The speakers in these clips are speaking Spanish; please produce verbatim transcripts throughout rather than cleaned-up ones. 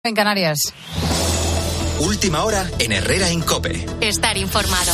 En Canarias. Última hora en Herrera en COPE. Estar informado.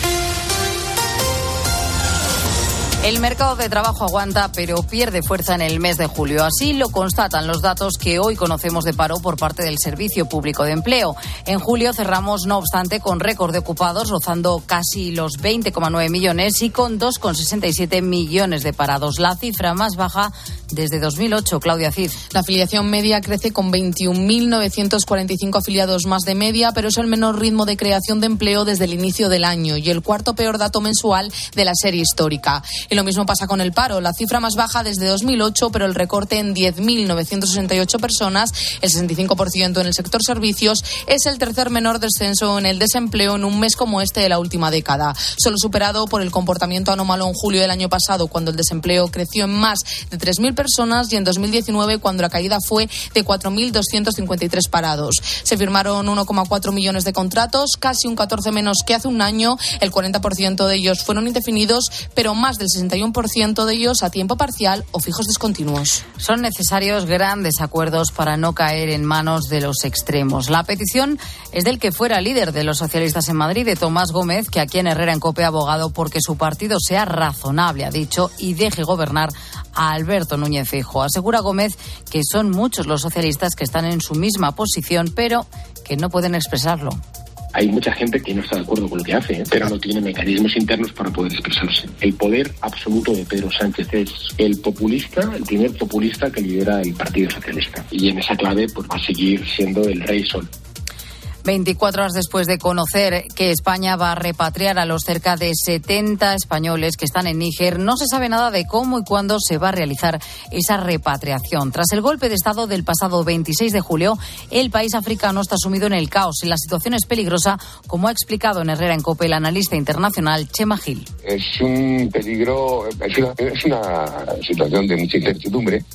El mercado de trabajo aguanta, pero pierde fuerza en el mes de julio. Así lo constatan los datos que hoy conocemos de paro por parte del Servicio Público de Empleo. En julio cerramos, no obstante, con récord de ocupados, rozando casi los veinte coma nueve millones y con dos coma sesenta y siete millones de parados. La cifra más baja desde dos mil ocho. Claudia Cid. La afiliación media crece con veintiún mil novecientos cuarenta y cinco afiliados más de media, pero es el menor ritmo de creación de empleo desde el inicio del año y el cuarto peor dato mensual de la serie histórica. Y lo mismo pasa con el paro, la cifra más baja desde dos mil ocho, pero el recorte en diez mil novecientos sesenta y ocho personas, el sesenta y cinco por ciento en el sector servicios, es el tercer menor descenso en el desempleo en un mes como este de la última década, solo superado por el comportamiento anómalo en julio del año pasado, cuando el desempleo creció en más de tres mil personas, y en dos mil diecinueve, cuando la caída fue de cuatro mil doscientos cincuenta y tres parados. Se firmaron uno coma cuatro millones de contratos, casi un catorce menos que hace un año, el cuarenta por ciento de ellos fueron indefinidos, pero más del sesenta y uno por ciento de ellos a tiempo parcial o fijos discontinuos. Son necesarios grandes acuerdos para no caer en manos de los extremos. La petición es del que fuera líder de los socialistas en Madrid, de Tomás Gómez, que aquí en Herrera en COPE ha abogado porque su partido sea razonable, ha dicho, y deje gobernar a Alberto Núñez Feijóo. Asegura Gómez que son muchos los socialistas que están en su misma posición, pero que no pueden expresarlo. Hay mucha gente que no está de acuerdo con lo que hace, ¿eh? pero no tiene mecanismos internos para poder expresarse. El poder absoluto de Pedro Sánchez es el populista, el primer populista que lidera el Partido Socialista. Y en esa clave pues, va a seguir siendo el rey sol. veinticuatro horas después de conocer que España va a repatriar a los cerca de setenta españoles que están en Níger, no se sabe nada de cómo y cuándo se va a realizar esa repatriación. Tras el golpe de Estado del pasado veintiséis de julio, el país africano está sumido en el caos y la situación es peligrosa, como ha explicado en Herrera en COPE el analista internacional Chema Gil. Es un peligro, es una, es una situación de mucha incertidumbre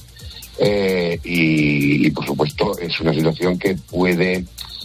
eh, y, y, por supuesto, es una situación que puede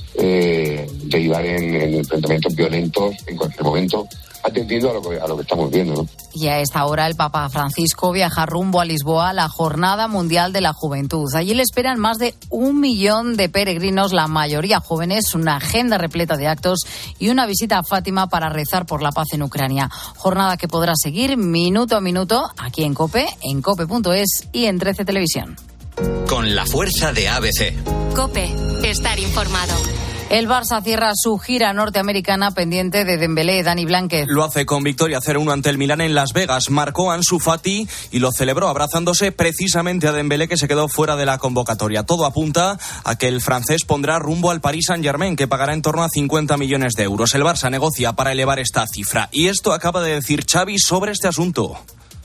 Eh, derivar en, en enfrentamientos violentos en cualquier momento, atendiendo a lo que, a lo que estamos viendo, ¿no? Y a esta hora el Papa Francisco viaja rumbo a Lisboa a la Jornada Mundial de la Juventud. Allí le esperan más de un millón de peregrinos, la mayoría jóvenes, una agenda repleta de actos y una visita a Fátima para rezar por la paz en Ucrania. Jornada que podrá seguir minuto a minuto aquí en COPE, en cope punto es y en trece Televisión. Con la fuerza de A B C. COPE, estar informado. El Barça cierra su gira norteamericana pendiente de Dembélé. Dani Blánquez. Lo hace con victoria cero uno ante el Milán en Las Vegas. Marcó Ansu Fati y lo celebró abrazándose precisamente a Dembélé, que se quedó fuera de la convocatoria. Todo apunta a que el francés pondrá rumbo al Paris Saint-Germain, que pagará en torno a cincuenta millones de euros. El Barça negocia para elevar esta cifra. Y esto acaba de decir Xavi sobre este asunto.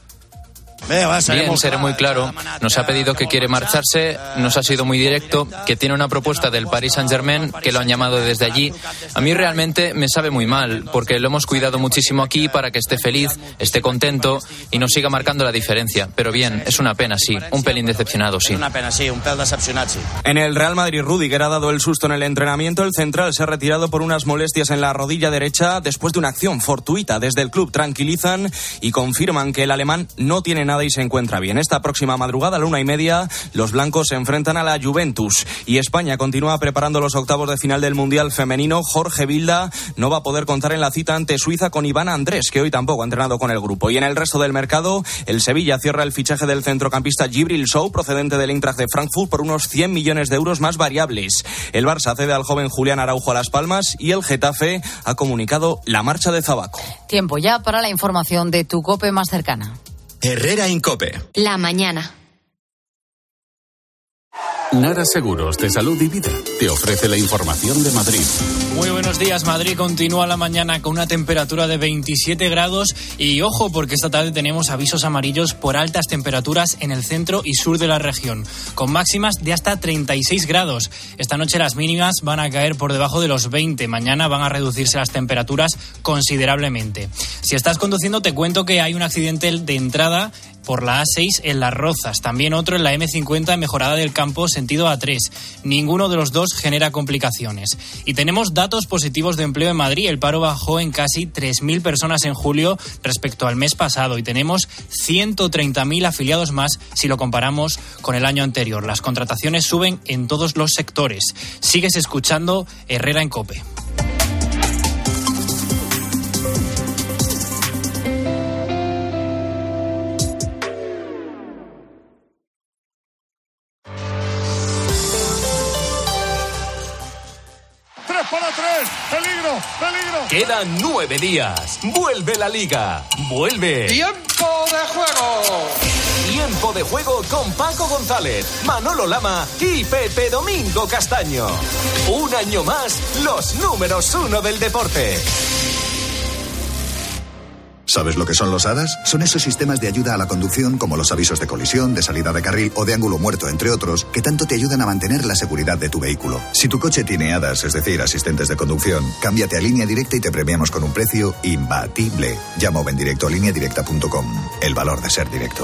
Bien, seré muy claro. Nos ha pedido que quiere marcharse, nos ha sido muy directo, que tiene una propuesta del Paris Saint-Germain, que lo han llamado desde allí. A mí realmente me sabe muy mal, porque lo hemos cuidado muchísimo aquí para que esté feliz, esté contento y nos siga marcando la diferencia. Pero bien, es una pena, sí, un pelín decepcionado, sí. Una pena, sí, un pel decepcionat, sí. En el Real Madrid, Rüdiger ha dado el susto en el entrenamiento. El central se ha retirado por unas molestias en la rodilla derecha después de una acción fortuita. Desde el club tranquilizan y confirman que el alemán no tiene nada y se encuentra bien. Esta próxima madrugada, a la una y media, los blancos se enfrentan a la Juventus y España continúa preparando los octavos de final del Mundial Femenino. Jorge Vilda no va a poder contar en la cita ante Suiza con Ivana Andrés, que hoy tampoco ha entrenado con el grupo. Y en el resto del mercado, el Sevilla cierra el fichaje del centrocampista Djibril Sow, procedente del Eintracht de Frankfurt, por unos cien millones de euros más variables. El Barça cede al joven Julián Araujo a Las Palmas y el Getafe ha comunicado la marcha de Zabaco. Tiempo ya para la información de tu COPE más cercana. Herrera en COPE. La mañana. Nara Seguros de Salud y Vida te ofrece la información de Madrid. Muy buenos días. Madrid continúa la mañana con una temperatura de veintisiete grados y ojo, porque esta tarde tenemos avisos amarillos por altas temperaturas en el centro y sur de la región, con máximas de hasta treinta y seis grados. Esta noche las mínimas van a caer por debajo de los veinte. Mañana van a reducirse las temperaturas considerablemente. Si estás conduciendo, te cuento que hay un accidente de entrada por la A seis en Las Rozas, también otro en la eme cincuenta en Mejorada del Campo, sentido A tres. Ninguno de los dos genera complicaciones. Y tenemos datos positivos de empleo en Madrid. El paro bajó en casi tres mil personas en julio respecto al mes pasado y tenemos ciento treinta mil afiliados más si lo comparamos con el año anterior. Las contrataciones suben en todos los sectores. Sigues escuchando Herrera en COPE. ¡Peligro! ¡Peligro! Quedan nueve días. Vuelve la Liga. Vuelve. ¡Tiempo de juego! Tiempo de juego con Paco González, Manolo Lama y Pepe Domingo Castaño. Un año más, los números uno del deporte. ¿Sabes lo que son los A D A S? Son esos sistemas de ayuda a la conducción como los avisos de colisión, de salida de carril o de ángulo muerto, entre otros, que tanto te ayudan a mantener la seguridad de tu vehículo. Si tu coche tiene A D A S, es decir, asistentes de conducción, cámbiate a Línea Directa y te premiamos con un precio imbatible. Llama o ven directo a línea directa punto com. El valor de ser directo.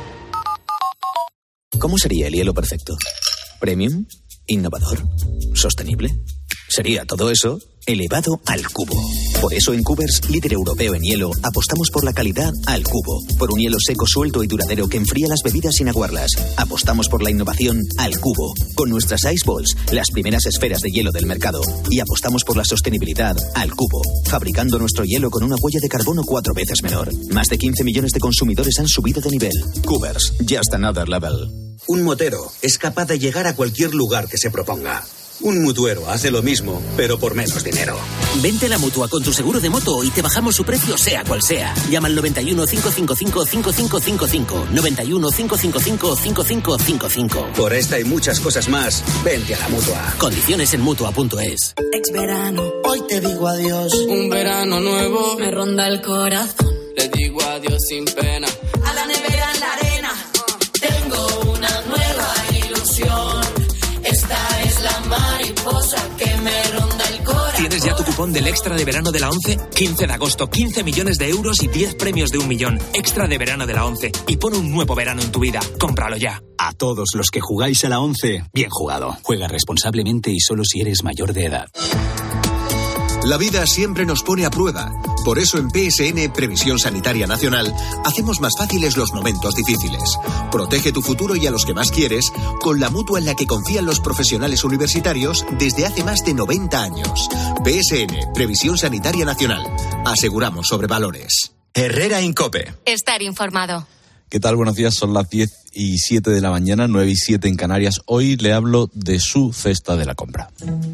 ¿Cómo sería el hielo perfecto? ¿Premium? ¿Innovador? ¿Sostenible? Sería todo eso elevado al cubo. Por eso en Cubers, líder europeo en hielo, apostamos por la calidad al cubo. Por un hielo seco, suelto y duradero que enfría las bebidas sin aguarlas. Apostamos por la innovación al cubo. Con nuestras Ice Balls, las primeras esferas de hielo del mercado. Y apostamos por la sostenibilidad al cubo. Fabricando nuestro hielo con una huella de carbono cuatro veces menor. Más de quince millones de consumidores han subido de nivel. Cubers, just another level. Un motero es capaz de llegar a cualquier lugar que se proponga. Un mutuero hace lo mismo, pero por menos dinero. Vente a la Mutua con tu seguro de moto y te bajamos su precio sea cual sea. Llama al noventa y uno, cinco cinco cinco, cinco cinco cinco cinco. noventa y uno, cinco cinco cinco, cinco cinco cinco cinco. Por esta y muchas cosas más, vente a la Mutua. Condiciones en Mutua punto es. Ex verano, hoy te digo adiós. Un verano nuevo me ronda el corazón. Le digo adiós sin pena. A la nevera en la arena. Tengo una nueva ilusión. Esta es la mariposa que me ronda el corazón. ¿Tienes ya tu cupón del Extra de Verano de la ONCE? quince de agosto, quince millones de euros y diez premios de un millón. Extra de Verano de la ONCE. Y pon un nuevo verano en tu vida. Cómpralo ya. A todos los que jugáis a la ONCE, bien jugado. Juega responsablemente y solo si eres mayor de edad. La vida siempre nos pone a prueba. Por eso en P S N, Previsión Sanitaria Nacional, hacemos más fáciles los momentos difíciles. Protege tu futuro y a los que más quieres con la mutua en la que confían los profesionales universitarios desde hace más de noventa años. P S N, Previsión Sanitaria Nacional. Aseguramos sobre valores. Herrera en COPE. Estar informado. ¿Qué tal? Buenos días, son las diez y siete de la mañana, nueve y siete en Canarias. Hoy le hablo de su cesta de la compra.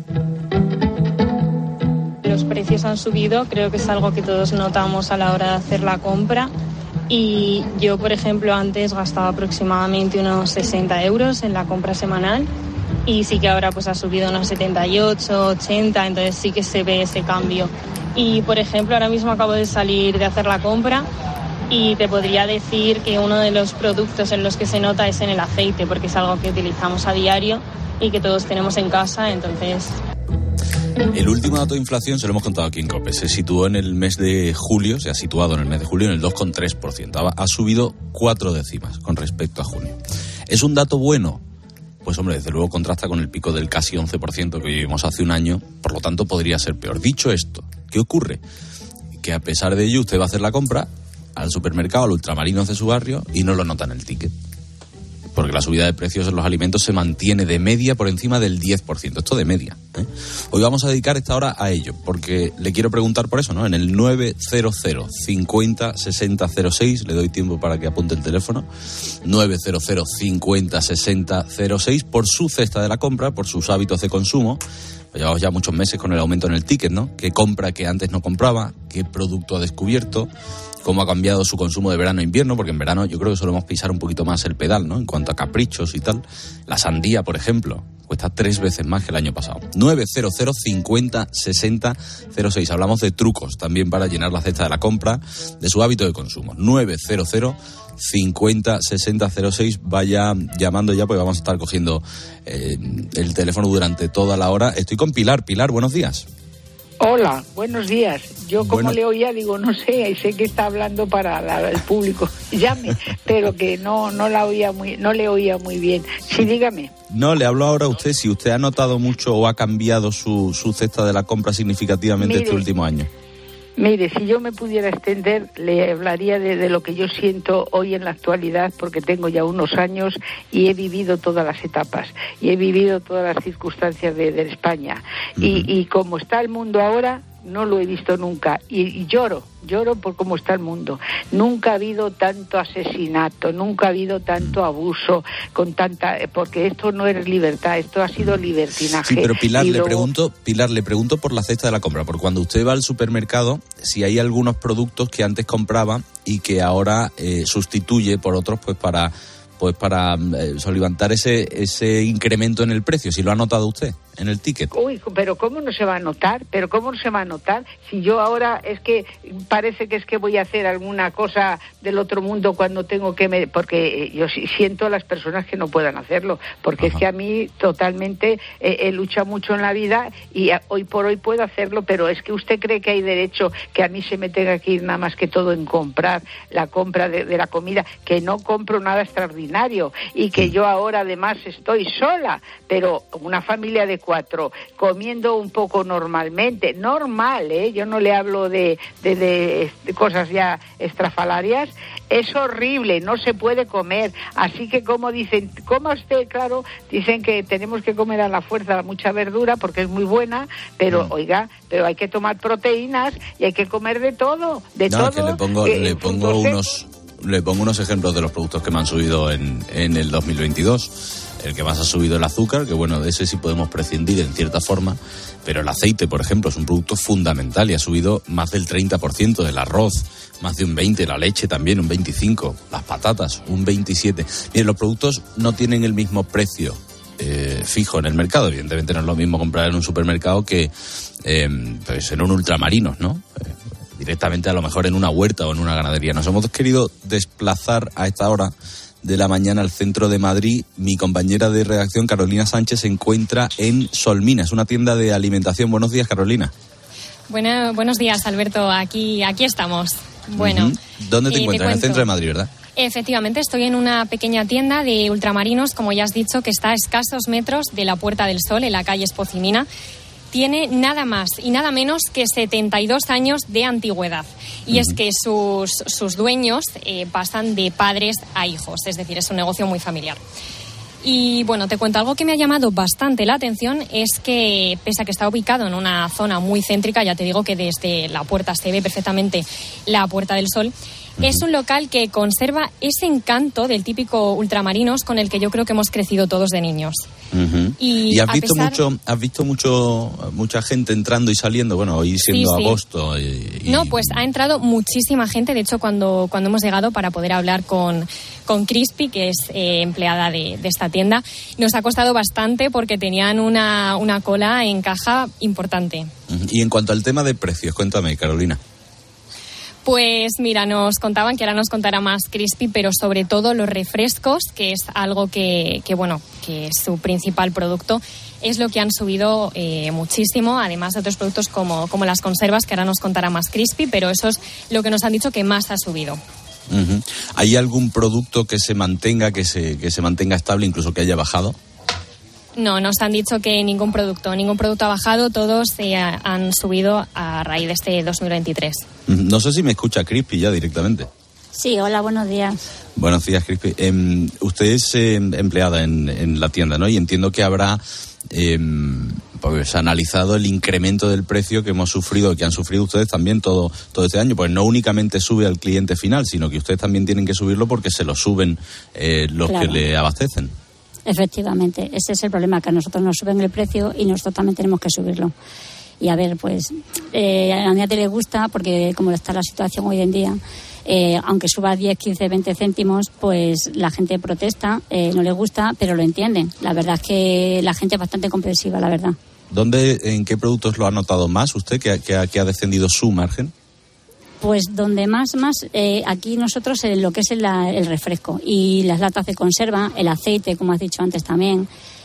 Los precios han subido, creo que es algo que todos notamos a la hora de hacer la compra. Y yo, por ejemplo, antes gastaba aproximadamente unos sesenta euros en la compra semanal y sí que ahora pues ha subido unos setenta y ocho, ochenta, entonces sí que se ve ese cambio. Y, por ejemplo, ahora mismo acabo de salir de hacer la compra y te podría decir que uno de los productos en los que se nota es en el aceite, porque es algo que utilizamos a diario y que todos tenemos en casa, entonces... El último dato de inflación, se lo hemos contado aquí en COPE, se situó en el mes de julio, se ha situado en el mes de julio en el dos coma tres por ciento. Ha subido cuatro décimas con respecto a junio. ¿Es un dato bueno? Pues hombre, desde luego contrasta con el pico del casi once por ciento que vivimos hace un año, por lo tanto podría ser peor. Dicho esto, ¿qué ocurre? Que a pesar de ello usted va a hacer la compra al supermercado, al Ultramarinos de su barrio y no lo nota en el ticket. Porque la subida de precios en los alimentos se mantiene de media por encima del diez por ciento. Esto de media, ¿eh? Hoy vamos a dedicar esta hora a ello, porque le quiero preguntar por eso, ¿no? En el nueve cero cero, cincuenta, sesenta cero seis, le doy tiempo para que apunte el teléfono, nueve cero cero, cincuenta, sesenta cero seis, por su cesta de la compra, por sus hábitos de consumo. Llevamos ya muchos meses con el aumento en el ticket, ¿no? ¿Qué compra que antes no compraba? ¿Qué producto ha descubierto? ¿Cómo ha cambiado su consumo de verano a invierno? Porque en verano yo creo que solemos pisar un poquito más el pedal, ¿no? En cuanto a caprichos y tal. La sandía, por ejemplo, cuesta tres veces más que el año pasado. nueve cero cero, cincuenta, sesenta cero seis. Hablamos de trucos también para llenar la cesta de la compra, de su hábito de consumo. nueve cero cero, cincuenta, sesenta cero seis. Vaya llamando ya, porque vamos a estar cogiendo eh, el teléfono durante toda la hora. Estoy con Pilar. Pilar, buenos días. Hola, buenos días. Yo como Bueno. le oía, digo, no sé, sé que está hablando para la- el público, llame, pero que no no la oía muy, no le oía muy bien. Sí, dígame. No, le hablo ahora a usted. Si usted ha notado mucho o ha cambiado su, su cesta de la compra significativamente Mire, este último año. Mire, si yo me pudiera extender, le hablaría de, de lo que yo siento hoy en la actualidad, porque tengo ya unos años y he vivido todas las etapas y he vivido todas las circunstancias de, de España. Y, y como está el mundo ahora, no lo he visto nunca. Y, y lloro, lloro por cómo está el mundo. Nunca ha habido tanto asesinato, nunca ha habido tanto abuso, con tanta, porque esto no es libertad, esto ha sido libertinaje. Sí, pero Pilar, Y le luego- pregunto, Pilar, le pregunto por la cesta de la compra, porque cuando usted va al supermercado, si hay algunos productos que antes compraba y que ahora eh, sustituye por otros, pues para pues para eh, soliviantar ese ese incremento en el precio, si lo ha notado usted en el ticket. Uy, pero ¿cómo no se va a notar? ¿Pero cómo no se va a notar? Si yo ahora es que parece que es que voy a hacer alguna cosa del otro mundo cuando tengo que... Me, porque yo sí siento a las personas que no puedan hacerlo, porque Ajá. es que a mí totalmente eh, he luchado mucho en la vida y a, hoy por hoy puedo hacerlo, pero es que usted cree que hay derecho que a mí se me tenga que ir nada más que todo en comprar la compra de, de la comida, que no compro nada extraordinario y que yo ahora además estoy sola, pero una familia de cuatro, comiendo un poco normalmente, normal, ¿eh? Yo no le hablo de, de, de, de cosas ya estrafalarias, es horrible, no se puede comer, así que como dicen, coma usted, claro, dicen que tenemos que comer a la fuerza mucha verdura porque es muy buena, pero mm. oiga, pero hay que tomar proteínas y hay que comer de todo, de no, todo. Que le pongo, eh, le pongo unos... Le pongo unos ejemplos de los productos que me han subido en, en el dos mil veintidós. El que más ha subido el azúcar, que bueno, de ese sí podemos prescindir en cierta forma, pero el aceite, por ejemplo, es un producto fundamental y ha subido más del treinta por ciento, del arroz, más de un veinte por ciento, la leche también un veinticinco por ciento, las patatas un veintisiete por ciento. Miren, los productos no tienen el mismo precio eh, fijo en el mercado. Evidentemente no es lo mismo comprar en un supermercado que eh, pues en un ultramarinos, ¿no? Eh, directamente a lo mejor en una huerta o en una ganadería. Nos hemos querido desplazar a esta hora de la mañana al centro de Madrid. Mi compañera de redacción, Carolina Sánchez, se encuentra en Solmina, es una tienda de alimentación. Buenos días, Carolina. Bueno, buenos días, Alberto. Aquí, aquí estamos. Bueno, uh-huh. ¿Dónde te eh, encuentras? te en el centro de Madrid, ¿verdad? Efectivamente, estoy en una pequeña tienda de ultramarinos, como ya has dicho, que está a escasos metros de la Puerta del Sol, en la calle Espocimina. Tiene nada más y nada menos que setenta y dos años de antigüedad. Y uh-huh. es que sus, sus dueños eh, pasan de padres a hijos, es decir, es un negocio muy familiar. Y bueno, te cuento, algo que me ha llamado bastante la atención es que, pese a que está ubicado en una zona muy céntrica, ya te digo que desde la puerta se ve perfectamente la Puerta del Sol, uh-huh. es un local que conserva ese encanto del típico ultramarinos con el que yo creo que hemos crecido todos de niños. Uh-huh. Y, ¿Y has visto pesar... mucho, has visto mucho mucha gente entrando y saliendo? Bueno, hoy siendo sí, sí. agosto. Y, y... No, pues ha entrado muchísima gente. De hecho, cuando, cuando hemos llegado para poder hablar con, con Crispy, que es eh, empleada de, de esta tienda, nos ha costado bastante porque tenían una, una cola en caja importante. Uh-huh. Y en cuanto al tema de precios, cuéntame, Carolina. Pues mira, nos contaban, que ahora nos contará más Crispy, pero sobre todo los refrescos, que es algo que, que bueno, que es su principal producto, es lo que han subido eh, muchísimo, además de otros productos como, como las conservas, que ahora nos contará más Crispy, pero eso es lo que nos han dicho que más ha subido. Uh-huh. ¿Hay algún producto que se mantenga, que se, que se mantenga estable, incluso que haya bajado? No, nos han dicho que ningún producto, ningún producto ha bajado, todos eh, han subido a raíz de este dos mil veintitrés. No sé si me escucha Crispy ya directamente. Sí, hola, buenos días. Buenos días, Crispy. Eh, usted es eh, empleada en, en la tienda, ¿no? Y entiendo que habrá eh, pues, analizado el incremento del precio que hemos sufrido, que han sufrido ustedes también todo, todo este año. Pues no únicamente sube al cliente final, sino que ustedes también tienen que subirlo porque se lo suben eh, los claro. que le abastecen. Efectivamente, ese es el problema, que a nosotros nos suben el precio y nosotros también tenemos que subirlo. Y a ver, pues eh, a nadie le gusta, porque como está la situación hoy en día, eh, aunque suba diez, quince, veinte céntimos, pues la gente protesta, eh, no le gusta, pero lo entienden. La verdad es que la gente es bastante comprensiva, la verdad. ¿Dónde, en qué productos lo ha notado más usted, que, que, que ha descendido su margen? Pues donde más, más, eh, aquí nosotros eh, lo que es el, el refresco y las latas de conserva, el aceite, como has dicho antes también,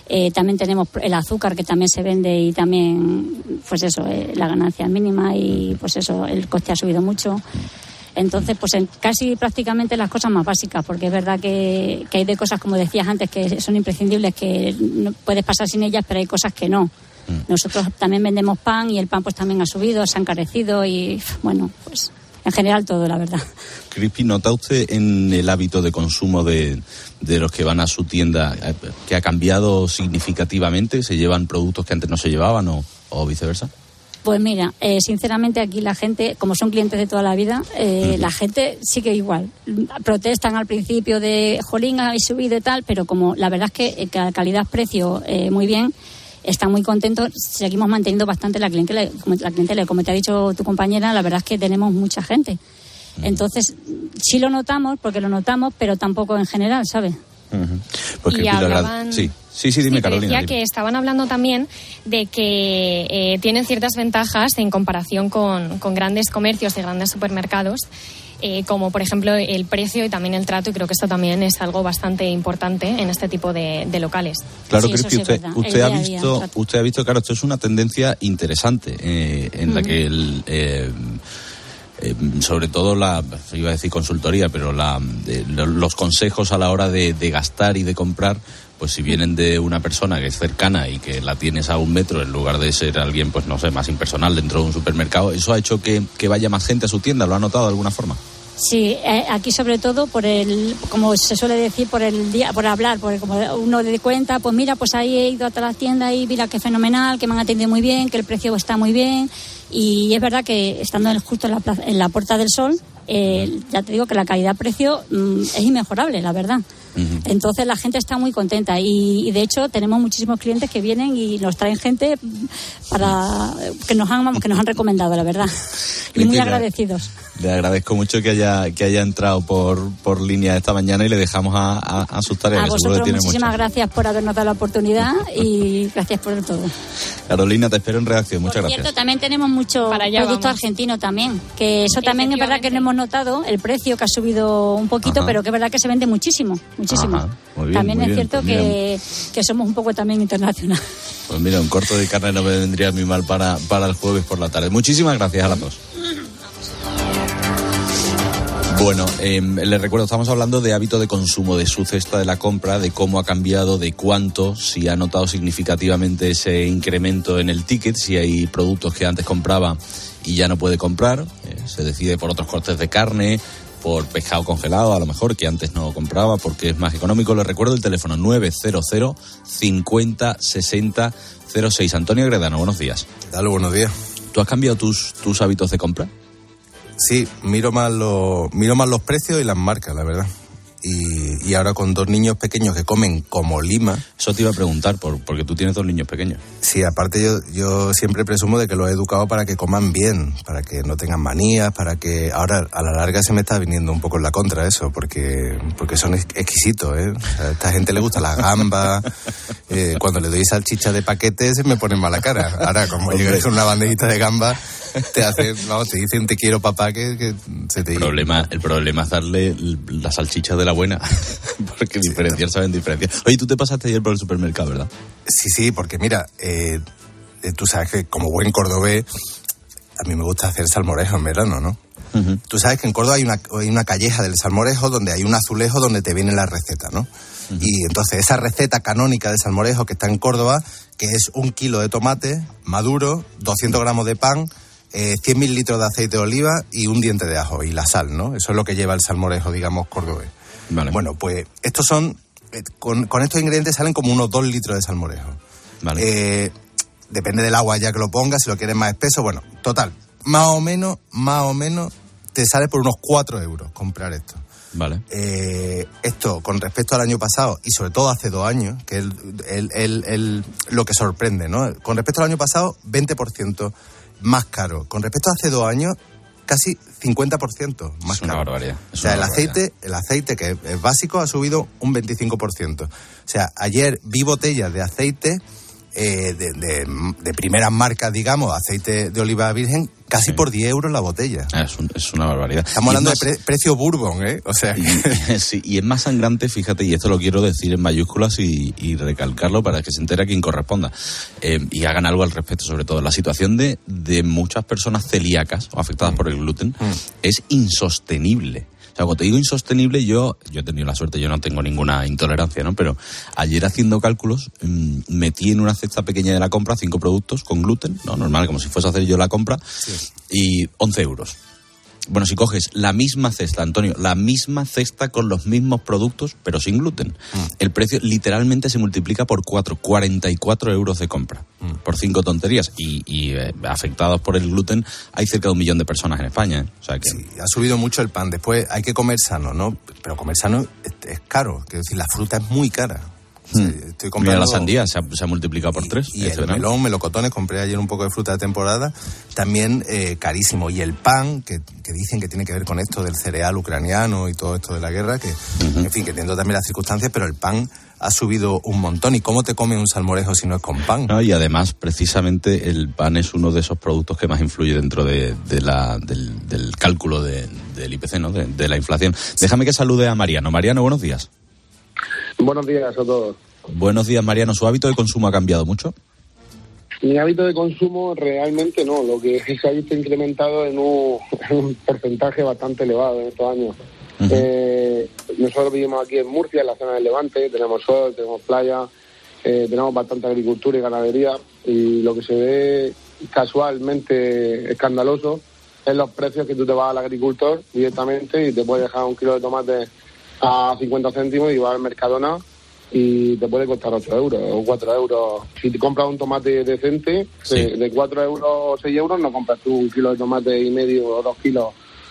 Eh, también tenemos el azúcar, que también se vende, y también, pues eso, eh, la ganancia es mínima y pues eso, el coste ha subido mucho. Entonces, pues en casi prácticamente las cosas más básicas, porque es verdad que, que hay de cosas, como decías antes, que son imprescindibles, que no puedes pasar sin ellas, pero hay cosas que no. Nosotros también vendemos pan y el pan pues también ha subido, se ha encarecido y bueno, pues en general todo, la verdad. Crispi, ¿nota usted en el hábito de consumo de, de los que van a su tienda que ha cambiado significativamente? ¿Se llevan productos que antes no se llevaban o, o viceversa? Pues mira, eh, sinceramente aquí la gente, como son clientes de toda la vida, eh, uh-huh. la gente sigue igual. Protestan al principio de, jolín, habéis subido y tal, pero como la verdad es que, eh, que calidad-precio eh, muy bien, están muy contentos, seguimos manteniendo bastante la clientela, la clientela. Como te ha dicho tu compañera, la verdad es que tenemos mucha gente. Entonces, sí lo notamos, porque lo notamos, pero tampoco en general, ¿sabes? Uh-huh. Pues y hablaban... Sí, sí, sí, dime, sí, Carolina. Decía dime. que estaban hablando también de que eh, tienen ciertas ventajas en comparación con, con grandes comercios y grandes supermercados, eh, como por ejemplo el precio y también el trato, y creo que esto también es algo bastante importante en este tipo de, de locales. Claro, sí, Crispi, sí usted, usted ha visto, usted ha visto, claro, esto es una tendencia interesante eh, en uh-huh. la que el... Eh, Eh, sobre todo la, iba a decir consultoría, pero la, eh, los consejos a la hora de, de gastar y de comprar, pues si vienen de una persona que es cercana y que la tienes a un metro en lugar de ser alguien, pues no sé, más impersonal dentro de un supermercado, ¿eso ha hecho que, que vaya más gente a su tienda? ¿Lo ha notado de alguna forma? Sí, eh, aquí sobre todo por el, como se suele decir, por el día, por hablar, por como uno de cuenta, pues mira, pues ahí he ido a la tienda y mira qué fenomenal, que me han atendido muy bien, que el precio está muy bien. Y es verdad que estando justo en la, plaza, en la Puerta del Sol, eh, ya te digo que la calidad-precio mmm, es inmejorable, la verdad. Uh-huh. Entonces la gente está muy contenta y, y de hecho tenemos muchísimos clientes que vienen y nos traen gente para que nos han, que nos han recomendado, la verdad. Y muy agradecidos. Le agradezco mucho que haya que haya entrado por, por línea esta mañana y le dejamos a, a, a sus tareas. A que vosotros tiene muchísimas mucho. Gracias por habernos dado la oportunidad y gracias por todo. Carolina, te espero en reacción. Muchas por gracias. Cierto, también tenemos mucho Para allá producto vamos. argentino también, que eso también es verdad que no hemos notado, el precio que ha subido un poquito, Ajá. pero que es verdad que se vende muchísimo, muchísimo. Ajá. Muy bien, también muy es bien. cierto Pues que, que somos un poco también internacionales. Pues mira, un corto de carne no me vendría muy mal para, para el jueves por la tarde. Muchísimas gracias a las dos. Bueno, eh, les recuerdo, estamos hablando de hábito de consumo, de su cesta de la compra, de cómo ha cambiado, de cuánto, si ha notado significativamente ese incremento en el ticket, si hay productos que antes compraba y ya no puede comprar, eh, se decide por otros cortes de carne, por pescado congelado a lo mejor, que antes no compraba porque es más económico. Les recuerdo el teléfono nueve cero cero cincuenta sesenta cero seis. Antonio Gredano, buenos días. ¿Qué tal? Buenos días. ¿Tú has cambiado tus, tus hábitos de compra? Sí, miro más los miro más los precios y las marcas, la verdad. Y, y ahora con dos niños pequeños que comen como lima. Eso te iba a preguntar, por, porque tú tienes dos niños pequeños. Sí, aparte yo, yo siempre presumo de que los he educado para que coman bien, para que no tengan manías, para que... Ahora, a la larga se me está viniendo un poco en la contra eso, porque porque son exquisitos, ¿eh? O sea, a esta gente le gusta la gamba. Eh, cuando le doy salchicha de paquete se me pone mala cara. Ahora, como llegas con una bandejita de gamba, te hacen, vamos, te dicen te quiero papá, que, que se te... El problema, el problema es darle la salchicha de la buena, porque sí, diferenciar saben diferenciar. Oye, tú te pasaste ayer por el supermercado, ¿verdad? Sí, sí, porque mira, eh, eh, tú sabes que como buen cordobés, a mí me gusta hacer salmorejo en verano, ¿no? Uh-huh. Tú sabes que en Córdoba hay una, hay una calleja del salmorejo donde hay un azulejo donde te viene la receta, ¿no? Uh-huh. Y entonces esa receta canónica de salmorejo que está en Córdoba, que es un kilo de tomate maduro, doscientos gramos de pan, eh, cien mililitros de aceite de oliva y un diente de ajo y la sal, ¿no? Eso es lo que lleva el salmorejo, digamos, cordobés. Vale. Bueno, pues estos son, eh, con, con estos ingredientes salen como unos dos litros de salmorejo. Vale. Eh, depende del agua ya que lo pongas, si lo quieres más espeso, bueno, total, más o menos, más o menos, te sale por unos cuatro euros comprar esto. Vale. Eh, esto, con respecto al año pasado, y sobre todo hace dos años, que es el, el, el, el, lo que sorprende, ¿no? Con respecto al año pasado, veinte por ciento más caro. Con respecto a hace dos años, casi cincuenta por ciento más es una caro. Barbaridad. Es o sea, el barbaridad. aceite, el aceite que es básico ha subido un veinticinco por ciento. O sea, ayer vi botellas de aceite eh, de, de, de primeras marcas, digamos, aceite de oliva virgen, casi sí. por diez euros la botella. Es, un, es una barbaridad. Estamos hablando más, de pre- precio Bourbon, ¿eh? O sea... Y, sí, y es más sangrante, fíjate, y esto lo quiero decir en mayúsculas y, y recalcarlo para que se entere quien corresponda, eh, y hagan algo al respecto, sobre todo. La situación de, de muchas personas celíacas o afectadas mm. por el gluten mm. es insostenible. O sea, cuando te digo insostenible, yo yo he tenido la suerte, yo no tengo ninguna intolerancia, ¿no? Pero ayer haciendo cálculos, mmm, metí en una cesta pequeña de la compra cinco productos con gluten, ¿no? Normal, como si fuese a hacer yo la compra, sí. y once euros. Bueno, si coges la misma cesta, Antonio, la misma cesta con los mismos productos, pero sin gluten, mm. el precio literalmente se multiplica por cuatro, cuarenta y cuatro euros de compra, mm. por cinco tonterías. Y, y eh, afectados por el gluten hay cerca de un millón de personas en España, ¿eh? O sea que... Sí, ha subido mucho el pan. Después hay que comer sano, ¿no? Pero comer sano es, es caro, quiero decir, la fruta es muy cara. O sea, estoy comprando... Mira, la sandía se ha, se ha multiplicado por tres. Y, y el melón, melocotones, compré ayer un poco de fruta de temporada, también eh, carísimo. Y el pan, que, que dicen que tiene que ver con esto del cereal ucraniano y todo esto de la guerra, que, uh-huh. en fin, que entiendo también las circunstancias, pero el pan ha subido un montón. ¿Y cómo te comes un salmorejo si no es con pan? No, y además, precisamente, el pan es uno de esos productos que más influye dentro de, de la, del, del cálculo de, del I P C, ¿no? De, de la inflación. Déjame que salude a Mariano. Mariano, buenos días. Buenos días a todos. Buenos días, Mariano. ¿Su hábito de consumo ha cambiado mucho? Mi hábito de consumo realmente no. Lo que se ha visto incrementado en un, en un porcentaje bastante elevado en estos años. Uh-huh. Eh, nosotros vivimos aquí en Murcia, en la zona del Levante, tenemos sol, tenemos playa, eh, tenemos bastante agricultura y ganadería, y lo que se ve casualmente escandaloso es los precios que tú te vas al agricultor directamente y te puede dejar un kilo de tomate a cincuenta céntimos y vas al Mercadona y te puede costar ocho euros o cuatro euros. Si te compras un tomate decente, sí. de, de cuatro euros o seis euros, no compras tú un kilo de tomate y medio o dos kilos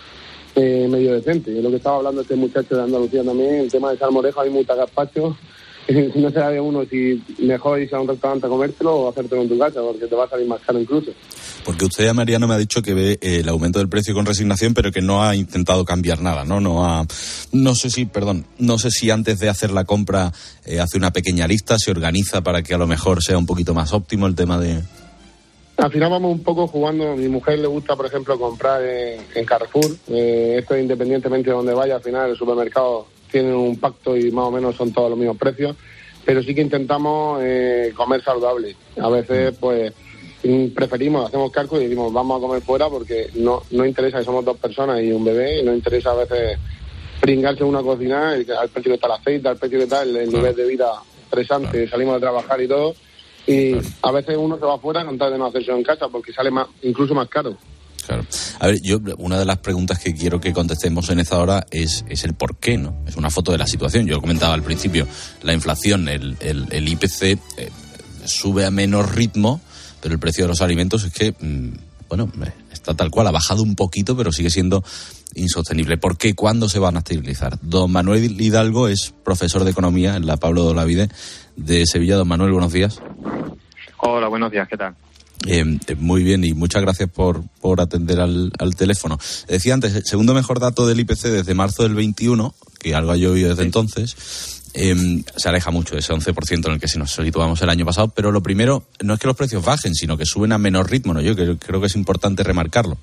eh, medio decente. Es lo que estaba hablando este muchacho de Andalucía también, el tema de salmorejo, hay mucha gazpacho. No se sabe uno si mejor irse a un restaurante a comértelo o hacértelo en tu casa, porque te va a salir más caro incluso. Porque usted, Mariano, me ha dicho que ve eh, el aumento del precio con resignación, pero que no ha intentado cambiar nada, ¿no? No ha, no sé si, perdón, no sé si antes de hacer la compra eh, hace una pequeña lista, se organiza para que a lo mejor sea un poquito más óptimo el tema de... Al final vamos un poco jugando. A mi mujer le gusta, por ejemplo, comprar en, en Carrefour. Eh, esto independientemente de donde vaya, al final el supermercado tienen un pacto y más o menos son todos los mismos precios, pero sí que intentamos eh, comer saludable. A veces, pues, preferimos, hacemos cálculos y decimos, vamos a comer fuera porque no no interesa, que somos dos personas y un bebé, y no interesa a veces pringarse una cocina, al precio que está el aceite, al precio que está el, el nivel de vida estresante, salimos a trabajar y todo, y a veces uno se va afuera con tal de no hacerse en casa porque sale más, incluso más caro. Claro. A ver, yo, una de las preguntas que quiero que contestemos en esta hora es, es el por qué, ¿no? Es una foto de la situación. Yo comentaba al principio, la inflación, el, el, el I P C eh, sube a menor ritmo, pero el precio de los alimentos es que, mmm, bueno, está tal cual, ha bajado un poquito, pero sigue siendo insostenible. ¿Por qué? ¿Cuándo se van a estabilizar? Don Manuel Hidalgo es profesor de Economía en la Pablo de Olavide de Sevilla. Don Manuel, buenos días. Hola, buenos días, ¿qué tal? Eh, muy bien, y muchas gracias por, por atender al, al teléfono. Decía antes, el segundo mejor dato del I P C desde marzo del veintiuno, que algo ha llovido desde sí. entonces, eh, se aleja mucho de ese once por ciento en el que si nos situamos el año pasado, pero lo primero no es que los precios bajen, sino que suben a menor ritmo, ¿no? Yo creo, creo que es importante remarcarlo.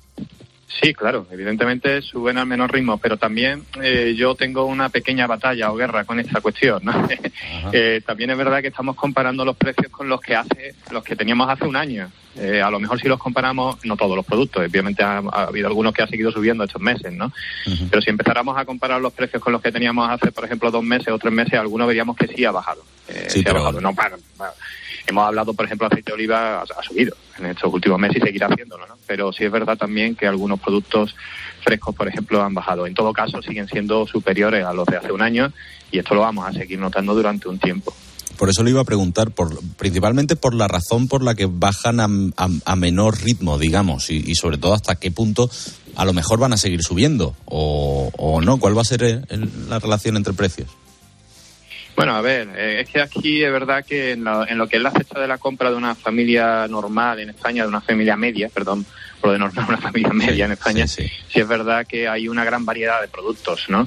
Sí, claro, evidentemente suben al menor ritmo, pero también eh, yo tengo una pequeña batalla o guerra con esta cuestión, ¿no? eh, también es verdad que estamos comparando los precios con los que hace, los que teníamos hace un año. Eh, a lo mejor si los comparamos, no todos los productos, obviamente ha, ha habido algunos que han seguido subiendo estos meses, ¿no? Uh-huh. Pero si empezáramos a comparar los precios con los que teníamos hace, por ejemplo, dos meses o tres meses, algunos veríamos que sí ha bajado. Eh, sí, sí pero... ha bajado, no, para, para. Hemos hablado, por ejemplo, aceite de oliva ha, ha subido en estos últimos meses y seguirá haciéndolo, ¿no? Pero sí es verdad también que algunos productos frescos, por ejemplo, han bajado. En todo caso, siguen siendo superiores a los de hace un año y esto lo vamos a seguir notando durante un tiempo. Por eso le iba a preguntar, por, principalmente por la razón por la que bajan a, a, a menor ritmo, digamos, y, y sobre todo hasta qué punto a lo mejor van a seguir subiendo o, o no. ¿Cuál va a ser el, el, la relación entre precios? Bueno, a ver, eh, es que aquí es verdad que en lo, en lo que es la cesta de la compra de una familia normal en España, de una familia media, perdón, por lo de normal, una familia media sí, en España, sí, sí. sí es verdad que hay una gran variedad de productos, ¿no?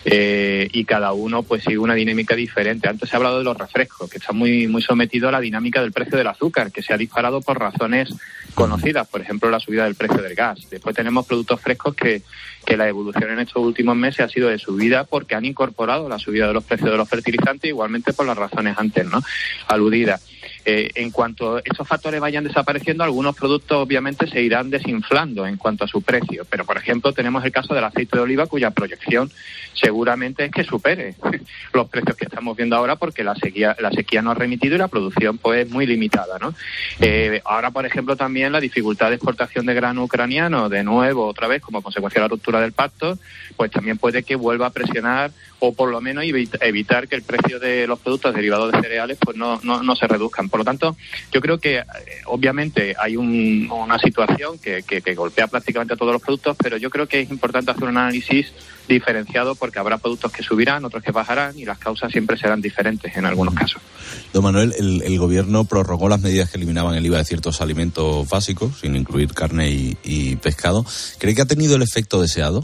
Eh, y cada uno pues sigue una dinámica diferente. Antes se ha hablado de los refrescos, que está muy, muy sometido a la dinámica del precio del azúcar, que se ha disparado por razones conocidas, por ejemplo, la subida del precio del gas. Después tenemos productos frescos que, que la evolución en estos últimos meses ha sido de subida porque han incorporado la subida de los precios de los fertilizantes, igualmente por las razones antes, ¿no?, aludidas. Eh, en cuanto estos factores vayan desapareciendo, algunos productos obviamente se irán desinflando en cuanto a su precio. Pero, por ejemplo, tenemos el caso del aceite de oliva, cuya proyección seguramente es que supere los precios que estamos viendo ahora, porque la sequía, la sequía no ha remitido y la producción pues es muy limitada, ¿no? Eh, ahora, por ejemplo, también la dificultad de exportación de grano ucraniano, de nuevo, otra vez, como consecuencia de la ruptura del pacto, pues también puede que vuelva a presionar o por lo menos evitar que el precio de los productos derivados de cereales pues no, no, no se reduzcan. Por lo tanto, yo creo que eh, obviamente hay un, una situación que, que, que golpea prácticamente a todos los productos, pero yo creo que es importante hacer un análisis diferenciado, porque habrá productos que subirán, otros que bajarán, y las causas siempre serán diferentes en algunos casos. Don Manuel, el, el gobierno prorrogó las medidas que eliminaban el I V A de ciertos alimentos básicos, sin incluir carne y, y pescado. ¿Cree que ha tenido el efecto deseado?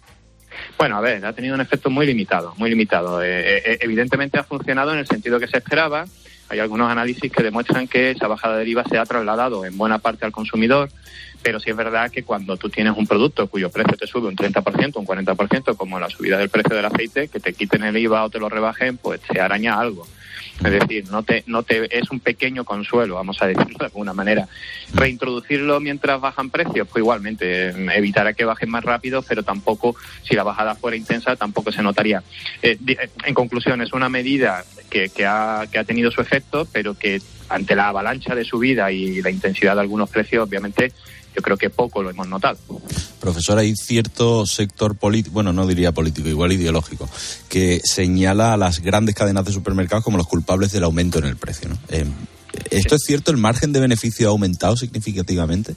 Bueno, a ver, ha tenido un efecto muy limitado, muy limitado. Eh, eh, evidentemente ha funcionado en el sentido que se esperaba. Hay algunos análisis que demuestran que esa bajada del I V A se ha trasladado en buena parte al consumidor, pero sí es verdad que cuando tú tienes un producto cuyo precio te sube un treinta por ciento, un cuarenta por ciento, como la subida del precio del aceite, que te quiten el I V A o te lo rebajen, pues se araña algo. Es decir, no te, no te, es un pequeño consuelo, vamos a decirlo de alguna manera. Reintroducirlo mientras bajan precios, pues igualmente, evitará que bajen más rápido, pero tampoco, si la bajada fuera intensa, tampoco se notaría. Eh, en conclusión, es una medida que, que, ha, que ha tenido su efecto, pero que ante la avalancha de subida y la intensidad de algunos precios, obviamente, yo creo que poco lo hemos notado. Profesor, hay cierto sector político, bueno, no diría político, igual ideológico, que señala a las grandes cadenas de supermercados como los culpables del aumento en el precio, ¿no? Eh, ¿Esto es cierto? ¿El margen de beneficio ha aumentado significativamente?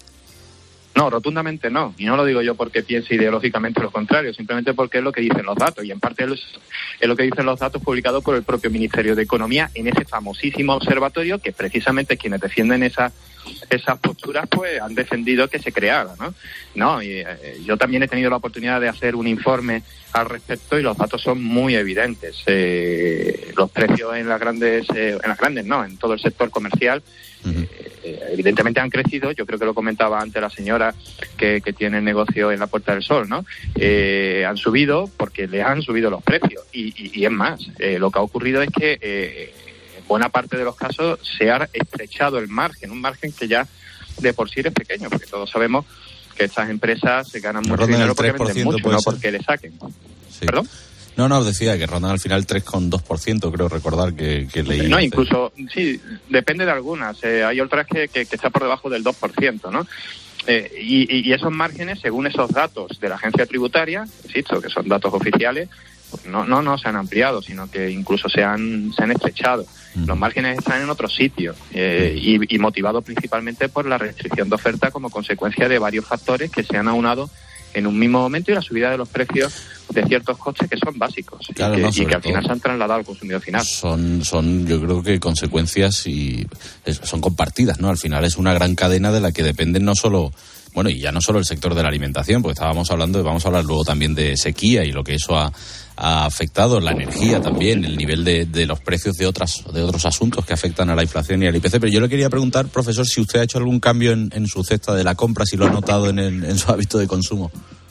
No, rotundamente no. Y no lo digo yo porque piense ideológicamente lo contrario, simplemente porque es lo que dicen los datos. Y en parte es, es lo que dicen los datos publicados por el propio Ministerio de Economía en ese famosísimo observatorio, que precisamente quienes defienden esa, esas posturas pues han defendido que se creara, ¿no? No, y eh, yo también he tenido la oportunidad de hacer un informe al respecto y los datos son muy evidentes. Eh, los precios en las grandes, eh, en las grandes no, en todo el sector comercial, uh-huh. eh, evidentemente han crecido. Yo creo que lo comentaba antes la señora que, que tiene el negocio en la Puerta del Sol, ¿no? Eh, han subido porque le han subido los precios y, y, y es más, eh, lo que ha ocurrido es que eh, en buena parte de los casos se ha estrechado el margen, un margen que ya de por sí es pequeño, porque todos sabemos que estas empresas se ganan mucho dinero porque venden mucho, no porque le saquen. Sí. ¿Perdón? No, no, os decía que rondan al final tres coma dos por ciento, creo recordar que, que leí. No, incluso, sí, depende de algunas. Eh, hay otras que, que, que está por debajo del dos por ciento, ¿no? Eh, y, y esos márgenes, según esos datos de la agencia tributaria, insisto, que son datos oficiales, pues no, no, no se han ampliado, sino que incluso se han, se han estrechado. Mm. Los márgenes están en otros sitios eh, y, y motivados principalmente por la restricción de oferta como consecuencia de varios factores que se han aunado en un mismo momento y la subida de los precios de ciertos costes que son básicos claro, y, que, no, y que al todo. final se han trasladado al consumidor final. Son, son yo creo que consecuencias y es, son compartidas, ¿no? Al final es una gran cadena de la que dependen no solo, bueno, y ya no solo el sector de la alimentación, porque estábamos hablando, vamos a hablar luego también de sequía y lo que eso ha, ha afectado, la energía también, el nivel de, de los precios de otras de otros asuntos que afectan a la inflación y al I P C. Pero yo le quería preguntar, profesor, si usted ha hecho algún cambio en, en su cesta de la compra, si lo ha notado en, el, en su hábito de consumo.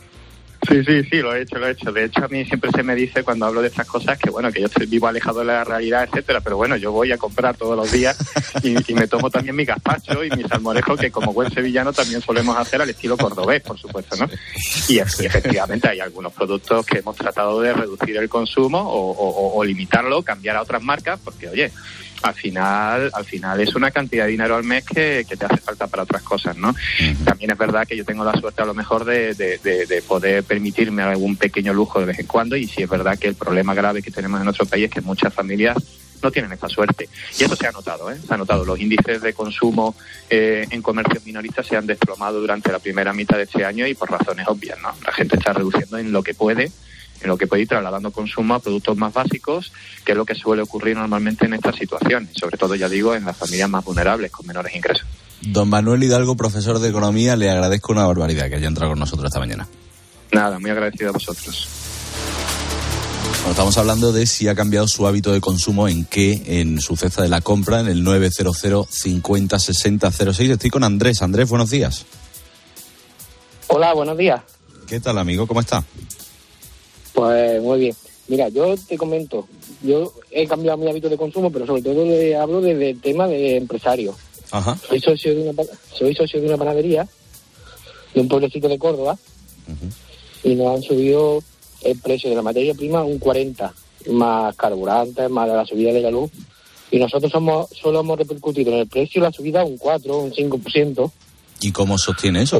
Sí, sí, sí, lo he hecho, lo he hecho. De hecho, a mí siempre se me dice cuando hablo de estas cosas que, bueno, que yo estoy vivo alejado de la realidad, etcétera, pero bueno, yo voy a comprar todos los días y, y me tomo también mi gazpacho y mi salmorejo, que como buen sevillano también solemos hacer al estilo cordobés, por supuesto, ¿no? Y, y efectivamente hay algunos productos que hemos tratado de reducir el consumo o, o, o limitarlo, cambiar a otras marcas, porque, oye, al final al final es una cantidad de dinero al mes que, que te hace falta para otras cosas, ¿no? Uh-huh. También es verdad que yo tengo la suerte a lo mejor de, de, de, de poder permitirme algún pequeño lujo de vez en cuando, y sí es verdad que el problema grave que tenemos en nuestro país es que muchas familias no tienen esa suerte. Y eso se ha notado, ¿eh? Se ha notado. Los índices de consumo eh, en comercios minoristas se han desplomado durante la primera mitad de este año y por razones obvias, ¿no? La gente está reduciendo en lo que puede sino que puede ir trasladando consumo a productos más básicos, que es lo que suele ocurrir normalmente en estas situaciones, sobre todo, ya digo, en las familias más vulnerables con menores ingresos. Don Manuel Hidalgo, profesor de Economía, le agradezco una barbaridad que haya entrado con nosotros esta mañana. Nada, muy agradecido a vosotros. Bueno, estamos hablando de si ha cambiado su hábito de consumo, en qué, en su cesta de la compra, en el nueve cero cero cincuenta sesenta cero seis. Estoy con Andrés. Andrés, buenos días. Hola, buenos días. ¿Qué tal, amigo? ¿Cómo está? Pues muy bien. Mira, yo te comento, yo he cambiado mi hábito de consumo, pero sobre todo le hablo desde el tema de empresario. Ajá. Soy socio de una, soy socio de una panadería de un pueblecito de Córdoba, uh-huh, y nos han subido el precio de la materia prima un cuarenta, más carburantes, más la subida de la luz, y nosotros somos solo hemos repercutido en el precio la subida un cuatro, un cinco por ciento. ¿Y cómo sostiene eso?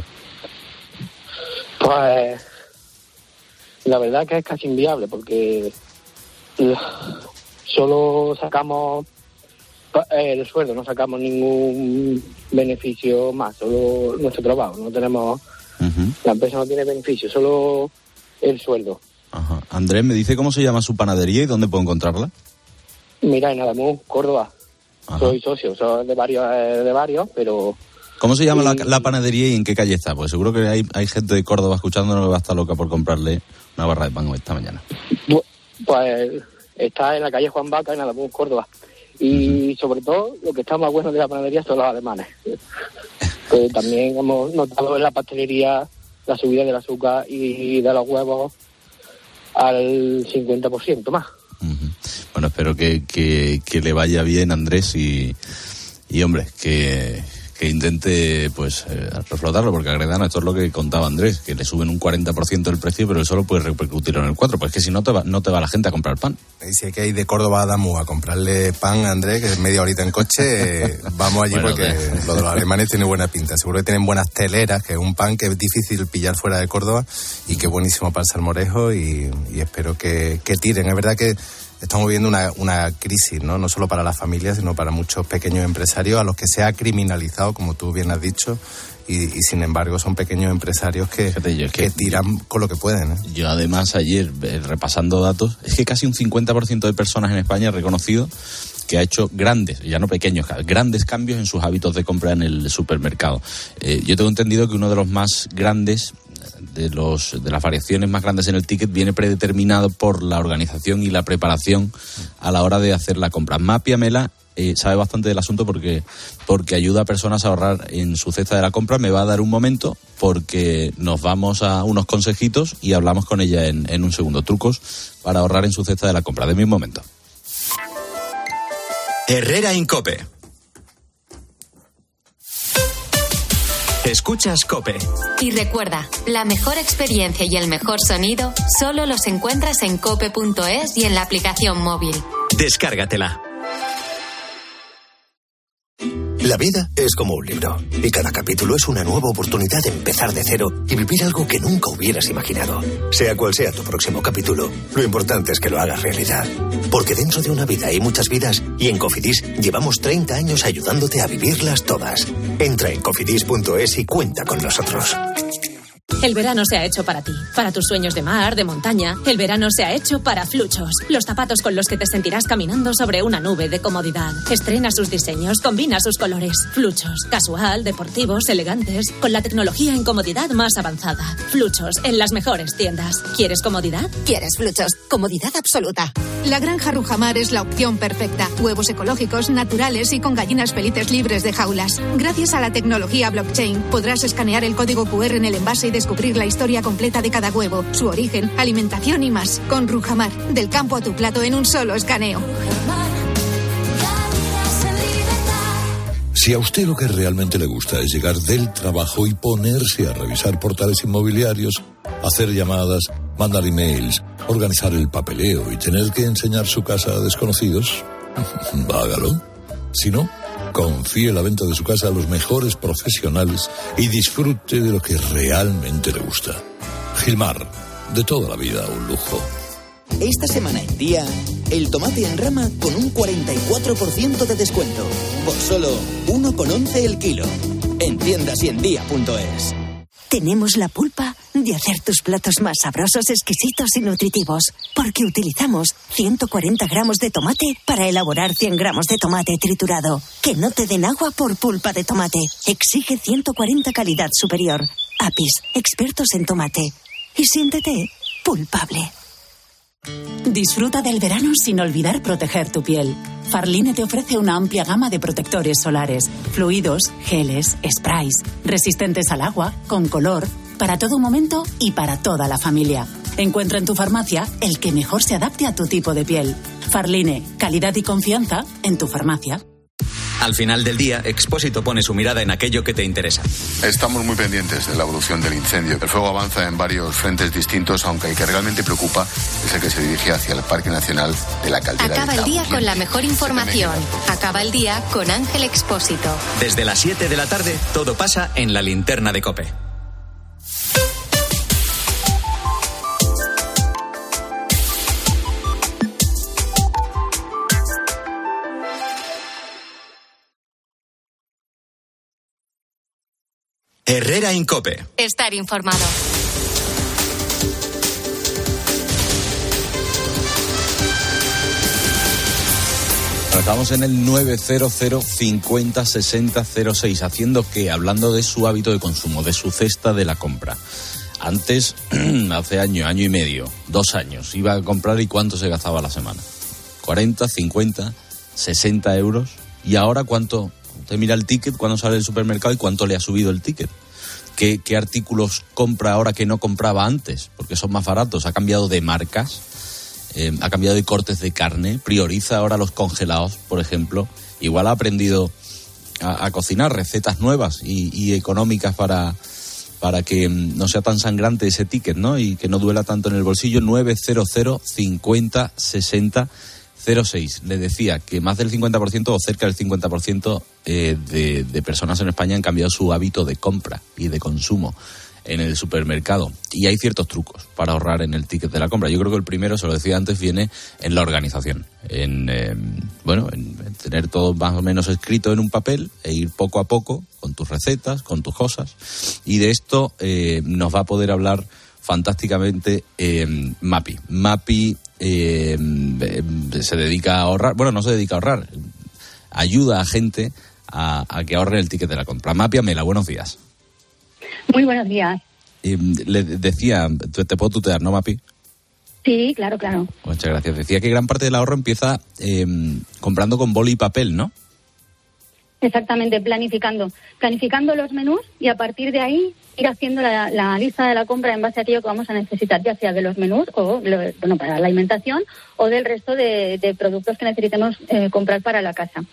Pues la verdad que es casi inviable, porque solo sacamos el sueldo, no sacamos ningún beneficio más, solo nuestro trabajo, no tenemos, uh-huh, la empresa no tiene beneficio, solo el sueldo. Ajá. Andrés, ¿me dice cómo se llama su panadería y dónde puedo encontrarla? Mira, en Ademuz, Córdoba. Ajá. Soy socio, soy de varios, de varios, pero... ¿Cómo se llama y... la, la panadería y en qué calle está? Porque seguro que hay, hay gente de Córdoba escuchándonos que va a estar loca por comprarle una barra de pan esta mañana. Pues está en la calle Juan Vaca, en Ademuz, Córdoba. Y uh-huh, sobre todo, lo que está más bueno de la panadería son los alemanes. Que también hemos notado en la pastelería la subida del azúcar y de los huevos al cincuenta por ciento más. Uh-huh. Bueno, espero que, que, que le vaya bien, Andrés, y, y hombre, que, que intente pues eh, reflotarlo, porque Agredano, esto es lo que contaba Andrés, que le suben un cuarenta por ciento el precio, pero él solo puede repercutirlo en el cuatro por ciento, pues que si no te va, no te va la gente a comprar pan. Y si hay que ir de Córdoba a Adamú a comprarle pan a Andrés, que es media horita en coche, eh, vamos allí, bueno, porque eh. lo de los alemanes tiene buena pinta. Seguro que tienen buenas teleras, que es un pan que es difícil pillar fuera de Córdoba y que es buenísimo para el salmorejo, y, y espero que, que tiren. Es verdad que estamos viviendo una, una crisis, ¿no? No solo para las familias, sino para muchos pequeños empresarios a los que se ha criminalizado, como tú bien has dicho, y, y sin embargo son pequeños empresarios que, Fíjate, yo, que, que tiran con lo que pueden, ¿eh? Yo además ayer, eh, repasando datos, es que casi un cincuenta por ciento de personas en España ha reconocido que ha hecho grandes, ya no pequeños, grandes cambios en sus hábitos de compra en el supermercado. Eh, yo tengo entendido que uno de los más grandes, de los de las variaciones más grandes en el ticket, viene predeterminado por la organización y la preparación a la hora de hacer la compra. Mapia Mela eh, sabe bastante del asunto porque, porque ayuda a personas a ahorrar en su cesta de la compra. Me va a dar un momento porque nos vamos a unos consejitos y hablamos con ella en, en un segundo. Trucos para ahorrar en su cesta de la compra. Deme un momento. Herrera Incope. Escuchas COPE. Y recuerda, la mejor experiencia y el mejor sonido solo los encuentras en cope punto es y en la aplicación móvil. Descárgatela. La vida es como un libro, y cada capítulo es una nueva oportunidad de empezar de cero y vivir algo que nunca hubieras imaginado. Sea cual sea tu próximo capítulo, lo importante es que lo hagas realidad. Porque dentro de una vida hay muchas vidas, y en Cofidis llevamos treinta años ayudándote a vivirlas todas. Entra en cofidis punto es y cuenta con nosotros. El verano se ha hecho para ti, para tus sueños de mar, de montaña. El verano se ha hecho para Fluchos, los zapatos con los que te sentirás caminando sobre una nube de comodidad. Estrena sus diseños, combina sus colores. Fluchos, casual, deportivos, elegantes, con la tecnología en comodidad más avanzada. Fluchos, en las mejores tiendas. ¿Quieres comodidad? ¿Quieres Fluchos? Comodidad absoluta. La granja Rujamar es la opción perfecta. Huevos ecológicos, naturales y con gallinas felices libres de jaulas. Gracias a la tecnología blockchain, podrás escanear el código cu erre en el envase y descubrir la historia completa de cada huevo, su origen, alimentación y más. Con Rujamar, del campo a tu plato en un solo escaneo. Si a usted lo que realmente le gusta es llegar del trabajo y ponerse a revisar portales inmobiliarios, hacer llamadas, mandar emails, organizar el papeleo y tener que enseñar su casa a desconocidos, hágalo. Si no, confíe la venta de su casa a los mejores profesionales y disfrute de lo que realmente le gusta. Gilmar, de toda la vida un lujo. Esta semana en Día, el tomate en rama con un cuarenta y cuatro por ciento de descuento, por solo uno con once el kilo. En tiendas y en día punto es. tenemos la pulpa de hacer tus platos más sabrosos, exquisitos y nutritivos. Porque utilizamos ciento cuarenta gramos de tomate para elaborar cien gramos de tomate triturado. Que no te den agua por pulpa de tomate. Exige ciento cuarenta calidad superior. Apis, expertos en tomate. Y siéntete pulpable. Disfruta del verano sin olvidar proteger tu piel. Farline te ofrece una amplia gama de protectores solares, fluidos, geles, sprays, resistentes al agua, con color, para todo momento y para toda la familia. Encuentra en tu farmacia el que mejor se adapte a tu tipo de piel. Farline, calidad y confianza en tu farmacia. Al final del día, Expósito pone su mirada en aquello que te interesa. Estamos muy pendientes de la evolución del incendio. El fuego avanza en varios frentes distintos, aunque el que realmente preocupa es el que se dirige hacia el Parque Nacional de la Caldera. Acaba el día con la mejor información. Acaba el día con Ángel Expósito. Desde las siete de la tarde, todo pasa en la linterna de COPE. Herrera en COPE. Estar informado. Estamos en el nueve cero cero cincuenta sesenta cero seis, haciendo que, hablando de su hábito de consumo, de su cesta de la compra. Antes, hace año, año y medio, dos años, iba a comprar y ¿cuánto se gastaba a la semana? ¿cuarenta, cincuenta, sesenta euros? ¿Y ahora cuánto? Usted mira el ticket cuando sale del supermercado y cuánto le ha subido el ticket. ¿Qué, qué artículos compra ahora que no compraba antes? Porque son más baratos. Ha cambiado de marcas, eh, ha cambiado de cortes de carne, prioriza ahora los congelados, por ejemplo. Igual ha aprendido a, a cocinar recetas nuevas y, y económicas para, para que no sea tan sangrante ese ticket, ¿no? Y que no duela tanto en el bolsillo. nueve cero cero cincuenta sesenta cero seis. Le decía que más del cincuenta por ciento o cerca del cincuenta por ciento eh, de, de personas en España han cambiado su hábito de compra y de consumo en el supermercado. Y hay ciertos trucos para ahorrar en el ticket de la compra. Yo creo que el primero, se lo decía antes, viene en la organización. En, eh, bueno, en tener todo más o menos escrito en un papel e ir poco a poco con tus recetas, con tus cosas. Y de esto eh, nos va a poder hablar fantásticamente eh, Mapi. Mapi eh, se dedica a ahorrar, bueno, no se dedica a ahorrar, ayuda a gente a, a que ahorre el ticket de la compra. Mapi Amela, buenos días. Muy buenos días. Eh, le decía, ¿te, te puedo tutear, no, Mapi? Sí, claro, claro. Muchas gracias. Decía que gran parte del ahorro empieza eh, comprando con boli y papel, ¿no? Exactamente, planificando. Planificando los menús y a partir de ahí ir haciendo la, la lista de la compra en base a aquello que vamos a necesitar, ya sea de los menús o, lo, bueno, para la alimentación o del resto de, de productos que necesitemos eh, comprar para la casa.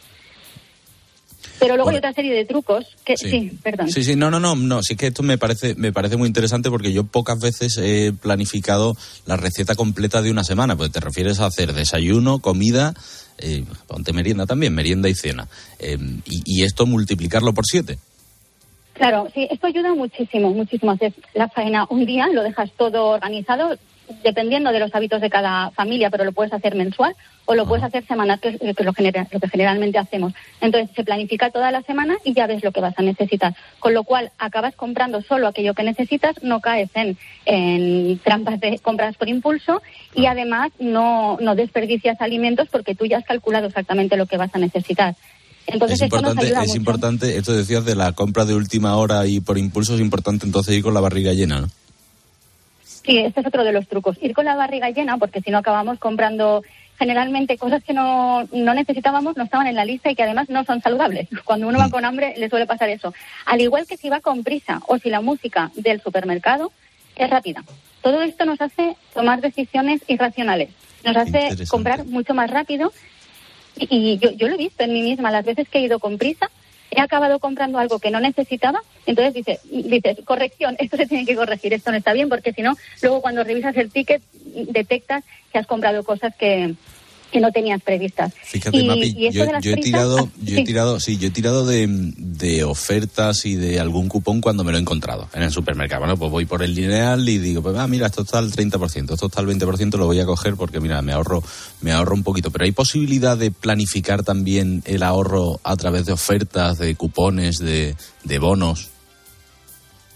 Pero luego bueno, hay otra serie de trucos que sí. sí, perdón. Sí, sí, no, no, no, no, sí que esto me parece me parece muy interesante porque yo pocas veces he planificado la receta completa de una semana, pues te refieres a hacer desayuno, comida, eh, ponte merienda también, merienda y cena, eh, y, y esto multiplicarlo por siete. Claro, sí, esto ayuda muchísimo, muchísimo. Haces la faena un día, lo dejas todo organizado, dependiendo de los hábitos de cada familia, pero lo puedes hacer mensual o lo puedes hacer semanal, que es lo, genera, lo que generalmente hacemos. Entonces se planifica toda la semana y ya ves lo que vas a necesitar. Con lo cual acabas comprando solo aquello que necesitas, no caes en, en trampas de compras por impulso y además no, no desperdicias alimentos porque tú ya has calculado exactamente lo que vas a necesitar. Entonces, es importante, esto nos ayuda es mucho. importante, esto decías de la compra de última hora y por impulso, es importante entonces ir con la barriga llena, ¿no? Sí, este es otro de los trucos. Ir con la barriga llena, porque si no acabamos comprando generalmente cosas que no, no necesitábamos, no estaban en la lista y que además no son saludables. Cuando uno va con hambre le suele pasar eso. Al igual que si va con prisa o si la música del supermercado es rápida. Todo esto nos hace tomar decisiones irracionales. Nos hace comprar mucho más rápido y, y yo, yo lo he visto en mí misma. Las veces que he ido con prisa he acabado comprando algo que no necesitaba, entonces dices, dices, corrección, esto se tiene que corregir, esto no está bien, porque si no, luego cuando revisas el ticket detectas que has comprado cosas que, que no tenías previstas. Fíjate, y, Mapi, y yo, de yo he prisas, tirado, yo sí. he tirado, sí, yo he tirado de, de ofertas y de algún cupón cuando me lo he encontrado en el supermercado. Bueno, pues voy por el lineal y digo, pues ah, mira, esto está al treinta por ciento, esto está al veinte por ciento, lo voy a coger porque mira, me ahorro, me ahorro un poquito. Pero hay posibilidad de planificar también el ahorro a través de ofertas, de cupones, de, de bonos.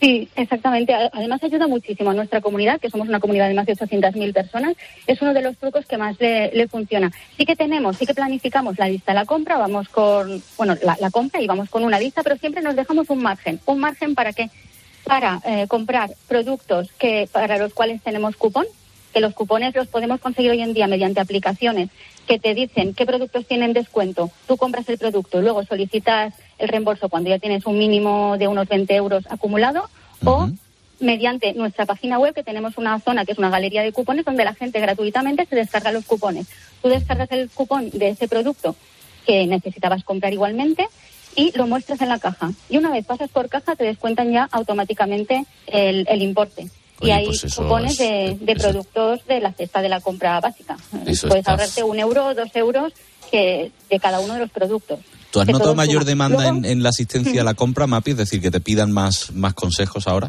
Sí, exactamente. Además ayuda muchísimo a nuestra comunidad, que somos una comunidad de más de ochocientas mil personas. Es uno de los trucos que más le, le funciona. Sí que tenemos, sí que planificamos la lista de la compra, vamos con, bueno, la, la compra y vamos con una lista, pero siempre nos dejamos un margen. ¿Un margen para qué? Para eh, comprar productos que para los cuales tenemos cupón, que los cupones los podemos conseguir hoy en día mediante aplicaciones que te dicen qué productos tienen descuento. Tú compras el producto y luego solicitas el reembolso cuando ya tienes un mínimo de unos veinte euros acumulado, uh-huh. o mediante nuestra página web, que tenemos una zona que es una galería de cupones donde la gente gratuitamente se descarga los cupones. Tú descargas el cupón de ese producto que necesitabas comprar igualmente y lo muestras en la caja. Y una vez pasas por caja te descuentan ya automáticamente el, el importe. Oye, y hay pues cupones de, de productos de la cesta de la compra básica. Eso Puedes está... ahorrarte un euro o dos euros que de cada uno de los productos. ¿Tú has notado mayor suma. demanda Luego, en, en la asistencia a la compra, Mapi? Es decir, que te pidan más, más consejos ahora.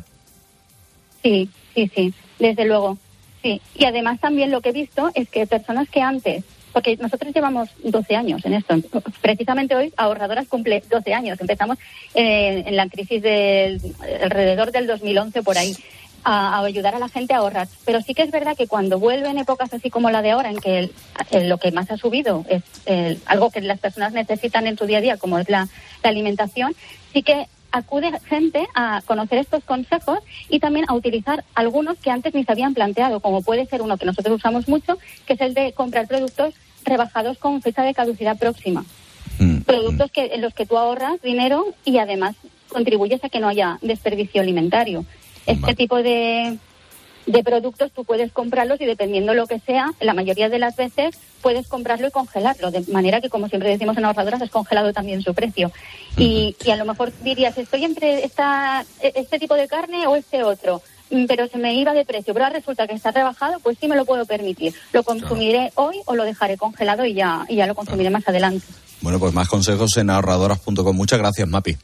Sí, sí, sí, desde luego. Sí. Y además también lo que he visto es que personas que antes, porque nosotros llevamos doce años en esto, precisamente hoy Ahorradoras cumple doce años. Empezamos eh, en la crisis del alrededor del dos mil once por ahí. A, a ayudar a la gente a ahorrar. Pero sí que es verdad que cuando vuelven épocas así como la de ahora, en que el, el, lo que más ha subido es el, algo que las personas necesitan en su día a día, como es la, la alimentación, sí que acude gente a conocer estos consejos y también a utilizar algunos que antes ni se habían planteado, como puede ser uno que nosotros usamos mucho, que es el de comprar productos rebajados con fecha de caducidad próxima. Mm. Productos que en los que tú ahorras dinero y además contribuyes a que no haya desperdicio alimentario. Este tipo de, de productos tú puedes comprarlos y dependiendo lo que sea, la mayoría de las veces puedes comprarlo y congelarlo, de manera que, como siempre decimos en Ahorradoras, es congelado también su precio. Y, y a lo mejor dirías, estoy entre esta, este tipo de carne o este otro, pero se me iba de precio, pero ahora resulta que está rebajado, pues sí me lo puedo permitir. Lo consumiré hoy o lo dejaré congelado y ya, y ya lo consumiré más adelante. Bueno, pues más consejos en ahorradoras punto com. Muchas gracias, Mapi.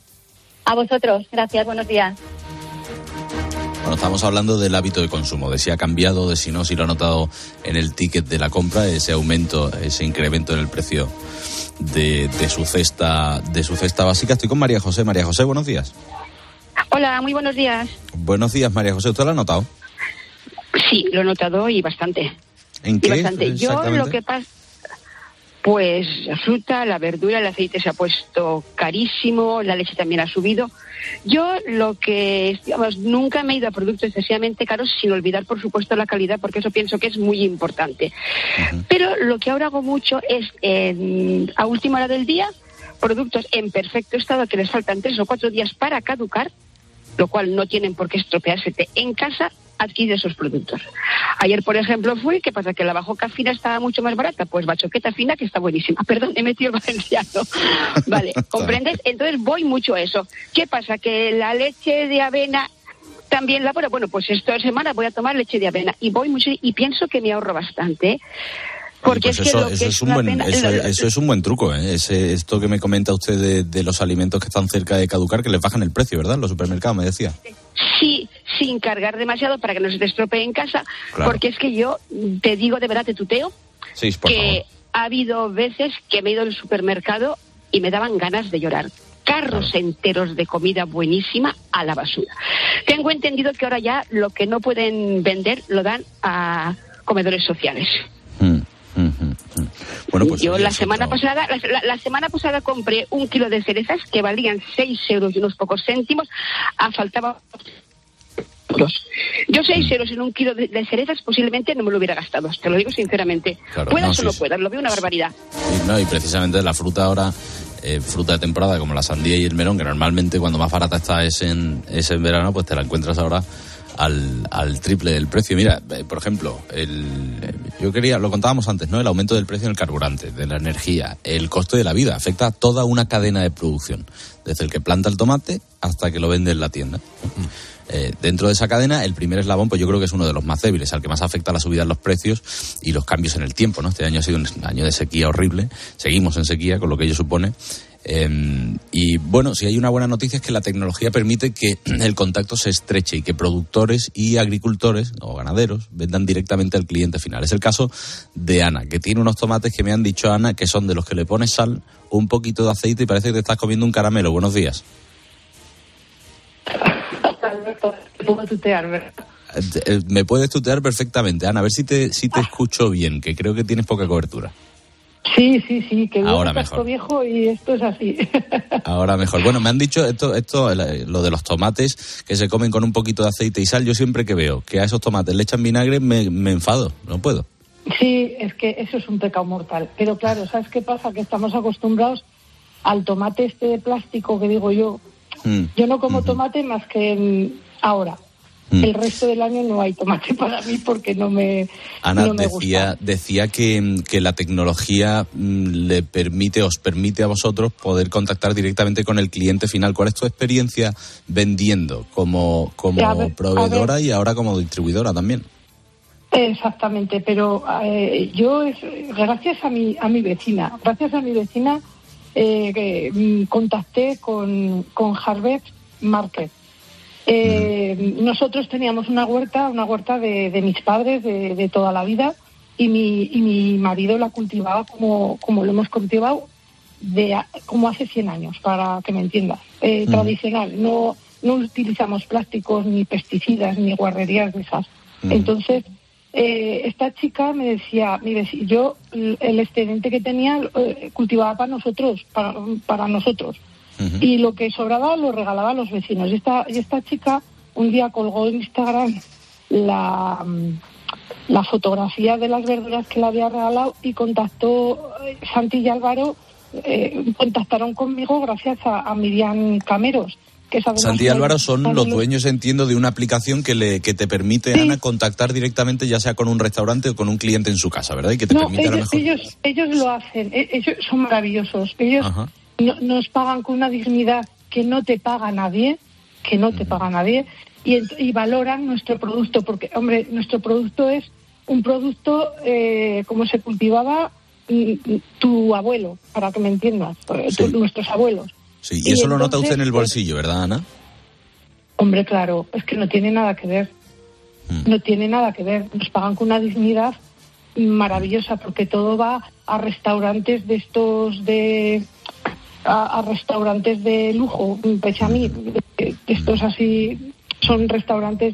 A vosotros, gracias, buenos días. Bueno, estamos hablando del hábito de consumo, de si ha cambiado, de si no, si lo ha notado en el ticket de la compra, ese aumento, ese incremento en el precio de, de su cesta, de su cesta básica. Estoy con María José. María José, buenos días. Hola, muy buenos días. Buenos días, María José. ¿Usted lo ha notado? Sí, lo he notado y bastante. ¿En qué? Y bastante. Yo lo que pasa, pues la fruta, la verdura, el aceite se ha puesto carísimo, la leche también ha subido. Yo lo que, digamos, nunca me he ido a productos excesivamente caros, sin olvidar, por supuesto, la calidad, porque eso pienso que es muy importante. Uh-huh. Pero lo que ahora hago mucho es, eh, a última hora del día, productos en perfecto estado que les faltan tres o cuatro días para caducar, lo cual no tienen por qué estropearse en casa, adquirir esos productos. Ayer, por ejemplo, fui, ¿qué pasa? Que la bajoca fina estaba mucho más barata, pues bachoqueta fina, que está buenísima. Perdón, he metido el valenciano. Vale, ¿comprendes? Entonces voy mucho a eso. ¿Qué pasa? Que la leche de avena también la buena. Bueno, pues esta semana voy a tomar leche de avena y voy mucho y pienso que me ahorro bastante. Porque pues es eso, que lo eso, que es es un una buen, pena, eso, lo, eso es un buen truco, ¿eh? Ese, esto que me comenta usted de, de los alimentos que están cerca de caducar, que les bajan el precio, ¿verdad? En los supermercados, me decía. Sí, sin cargar demasiado para que no se te estropee en casa, claro. Porque es que yo te digo de verdad, te tuteo, sí, por que favor. Ha habido veces que me he ido al supermercado y me daban ganas de llorar. Carros claro. enteros de comida buenísima a la basura. Tengo entendido que ahora ya lo que no pueden vender lo dan a comedores sociales. Mm. Bueno, pues yo la semana otro... pasada la, la, la semana pasada compré un kilo de cerezas que valían seis euros y unos pocos céntimos, a faltaba euros. Yo seis euros en un kilo de, de cerezas posiblemente no me lo hubiera gastado, te lo digo sinceramente. Claro, puedas no, o sí, no sí. puedas, lo veo una barbaridad. Y, no, y precisamente la fruta ahora, eh, fruta de temporada como la sandía y el melón, que normalmente cuando más barata está es en, es en verano, pues te la encuentras ahora Al, al triple del precio. Mira, eh, por ejemplo, el, yo quería, lo contábamos antes, ¿no? El aumento del precio del carburante, de la energía, el coste de la vida, afecta a toda una cadena de producción, desde el que planta el tomate hasta que lo vende en la tienda. Uh-huh. Eh, dentro de esa cadena, el primer eslabón, pues yo creo que es uno de los más débiles, al que más afecta la subida en los precios y los cambios en el tiempo, ¿no? Este año ha sido un año de sequía horrible, seguimos en sequía, con lo que ello supone. Eh, y bueno, si hay una buena noticia es que la tecnología permite que el contacto se estreche y que productores y agricultores o ganaderos vendan directamente al cliente final. Es el caso de Ana, que tiene unos tomates que me han dicho, Ana, que son de los que le pones sal, un poquito de aceite y parece que te estás comiendo un caramelo. Buenos días. Alberto, te puedo tutear, ¿verdad? Me puedes tutear perfectamente, Ana, a ver si te si te escucho bien, que creo que tienes poca cobertura. Sí, sí, sí, que ahora un casco viejo y esto es así. Ahora mejor. Bueno, me han dicho esto, esto, lo de los tomates que se comen con un poquito de aceite y sal. Yo siempre que veo que a esos tomates le echan vinagre me, me enfado, no puedo. Sí, es que eso es un pecado mortal. Pero claro, ¿sabes qué pasa? Que estamos acostumbrados al tomate este de plástico que digo yo. Mm. Yo no como uh-huh. tomate más que ahora. Mm. El resto del año no hay tomate para mí porque no me Ana no me decía gusta. decía que, que la tecnología le permite, os permite a vosotros poder contactar directamente con el cliente final. ¿Cuál es tu experiencia vendiendo como, como ver, proveedora y ahora como distribuidora también? Exactamente, pero eh, yo es, gracias a mi a mi vecina, gracias a mi vecina eh, que, contacté con, con Harvest Market. Eh, uh-huh. Nosotros teníamos una huerta, una huerta de, de mis padres de, de toda la vida y mi y mi marido la cultivaba como como lo hemos cultivado de como hace cien años, para que me entiendas, eh, uh-huh. tradicional. No no utilizamos plásticos ni pesticidas ni guarrerías de esas. Uh-huh. Entonces eh, esta chica me decía, mire, si yo el excedente que tenía eh, cultivaba para nosotros, para para nosotros. Uh-huh. Y lo que sobraba lo regalaba a los vecinos. Y esta, y esta chica un día colgó en Instagram la, la fotografía de las verduras que le había regalado y contactó, Santi y Álvaro eh, contactaron conmigo gracias a, a Miriam Cameros. Que Santi y Álvaro son los dueños, entiendo, de una aplicación que le que te permite, sí. Ana, contactar directamente ya sea con un restaurante o con un cliente en su casa, ¿verdad? Y que te no, permite ellos, a lo mejor... ellos, ellos lo hacen, ellos son maravillosos. Ellos... Ajá. No, nos pagan con una dignidad que no te paga nadie, que no te paga nadie, y, y valoran nuestro producto, porque, hombre, nuestro producto es un producto eh, como se cultivaba tu abuelo, para que me entiendas, sí. tu, nuestros abuelos. Sí, y, y eso entonces, lo nota usted en el bolsillo, ¿verdad, Ana? Hombre, claro, es que no tiene nada que ver, mm. no tiene nada que ver, nos pagan con una dignidad maravillosa, porque todo va a restaurantes de estos de... A, a restaurantes de lujo, pese a mí, estos así son restaurantes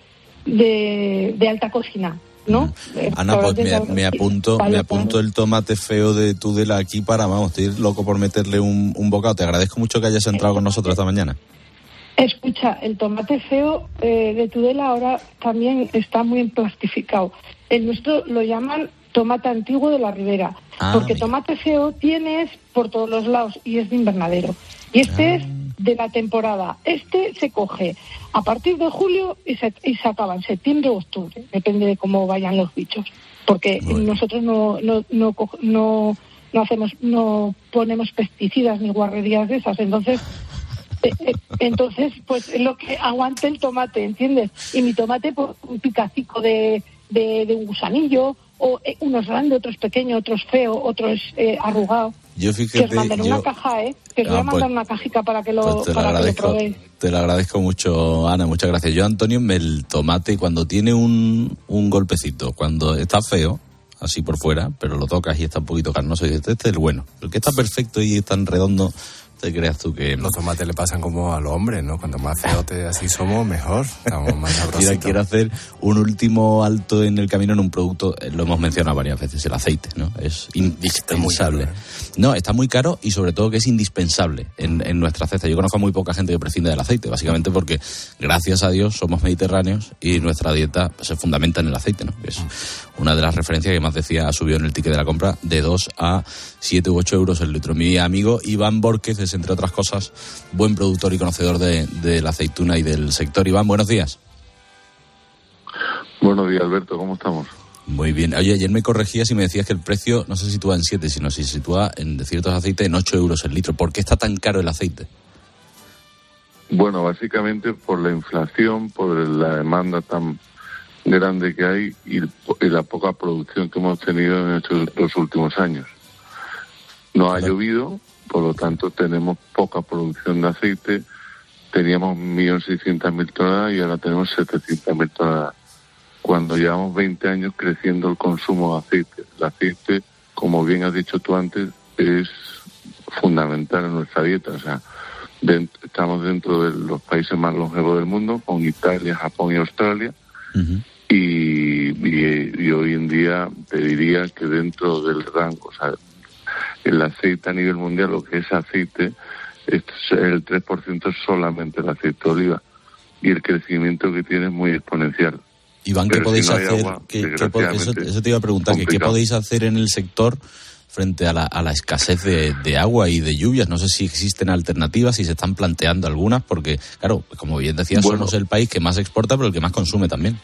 de, de alta cocina, ¿no? Ana, pues me, me apunto me apunto el tomate feo de Tudela aquí para, vamos, estoy loco por meterle un, un bocado. Te agradezco mucho que hayas entrado con nosotros esta mañana. Escucha, el tomate feo eh, de Tudela ahora también está muy plastificado. El nuestro lo llaman tomate antiguo de la Ribera, ah, porque mira. Tomate feo tienes por todos los lados y es de invernadero. Y este ah. es de la temporada. Este se coge a partir de julio y se, y se acaba en septiembre o octubre, depende de cómo vayan los bichos, porque bueno. nosotros no no, no no no hacemos no ponemos pesticidas ni guarrerías de esas, entonces eh, eh, entonces pues es lo que aguante el tomate, ¿entiendes? Y mi tomate pues un picacico de de, de un gusanillo, o eh, unos grandes, otros pequeños, otros feos, otros eh, arrugados. Yo fíjate, que os mandaré yo... una caja, ¿eh? Que os ah, voy a mandar pues, una cajica para que lo, pues para que lo probéis. Te lo agradezco mucho, Ana, muchas gracias. Yo, Antonio, el tomate cuando tiene un, un golpecito, cuando está feo, así por fuera, pero lo tocas y está un poquito carnoso, y dices, este es el bueno. El que está perfecto y tan redondo, te creas tú que... Los tomates le pasan como a los hombres, ¿no? Cuanto más feote así somos, mejor. Estamos más sabrositos. Mira, quiero hacer un último alto en el camino en un producto, lo hemos mencionado varias veces, el aceite, ¿no? Es indispensable. Está caro, ¿eh? No, está muy caro y sobre todo que es indispensable en, en nuestra cesta. Yo conozco a muy poca gente que prescinde del aceite, básicamente porque, gracias a Dios, somos mediterráneos y nuestra dieta se fundamenta en el aceite, ¿no? Que es una de las referencias que más decía, ha subido en el ticket de la compra de dos a siete u ocho euros el litro. Mi amigo Iván Borquez es, entre otras cosas, buen productor y conocedor de, de la aceituna y del sector. Iván, buenos días. Buenos días, Alberto, ¿cómo estamos? Muy bien. Oye, ayer me corregías y me decías que el precio no se sitúa en siete, sino se sitúa en ciertos aceites en ocho euros el litro. ¿Por qué está tan caro el aceite? Bueno, básicamente por la inflación, por la demanda tan grande que hay y, y la poca producción que hemos tenido en estos dos últimos años. No ha llovido, por lo tanto tenemos poca producción de aceite. Teníamos un millón seiscientas mil toneladas y ahora tenemos setecientas mil toneladas. Cuando llevamos veinte años creciendo el consumo de aceite. El aceite, como bien has dicho tú antes, es fundamental en nuestra dieta. O sea, de, estamos dentro de los países más longevos del mundo, con Italia, Japón y Australia. Uh-huh. y, y, y hoy en día te diría que dentro del rango, o sea, el aceite a nivel mundial, lo que es aceite, es el tres por ciento es solamente el aceite de oliva, y el crecimiento que tiene es muy exponencial. Iván, ¿qué podéis si no hacer? Agua, ¿qué, qué, eso, eso te iba a preguntar, que ¿qué podéis hacer en el sector frente a la, a la escasez de, de agua y de lluvias? No sé si existen alternativas, si se están planteando algunas, porque, claro, como bien decías, bueno, somos el país que más exporta, pero el que más consume también.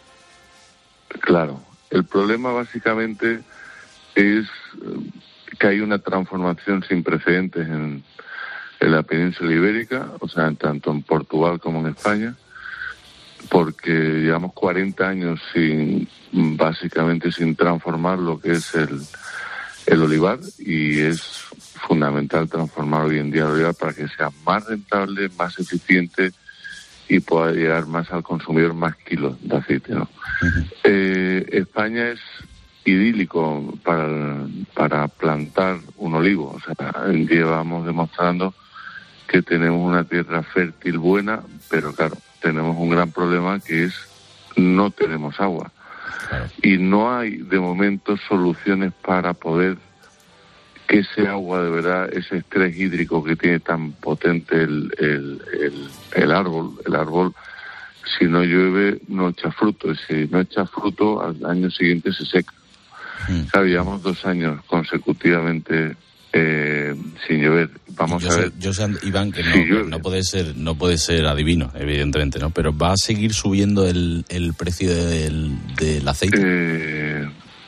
Claro, el problema básicamente es que hay una transformación sin precedentes en, en la península ibérica, o sea, tanto en Portugal como en España, porque llevamos cuarenta años sin, básicamente sin transformar lo que es el, el olivar, y es fundamental transformar hoy en día el olivar para que sea más rentable, más eficiente y pueda llegar más al consumidor, más kilos de aceite, ¿no? Uh-huh. Eh, España es idílico para, para plantar un olivo, o sea, llevamos demostrando que tenemos una tierra fértil buena, pero claro, tenemos un gran problema que es no tenemos agua. Claro. Y no hay de momento soluciones para poder que ese agua de verdad, ese estrés hídrico que tiene tan potente el, el, el, el árbol, el árbol, si no llueve no echa fruto, y si no echa fruto al año siguiente se seca. Mm. O sea, llevamos dos años consecutivamente eh, sin llover. Vamos yo a sé, ver. Yo sé, Iván, que no, si no puede ser, no puede ser adivino, evidentemente, ¿no? Pero ¿va a seguir subiendo el, el precio del, del aceite? Eh,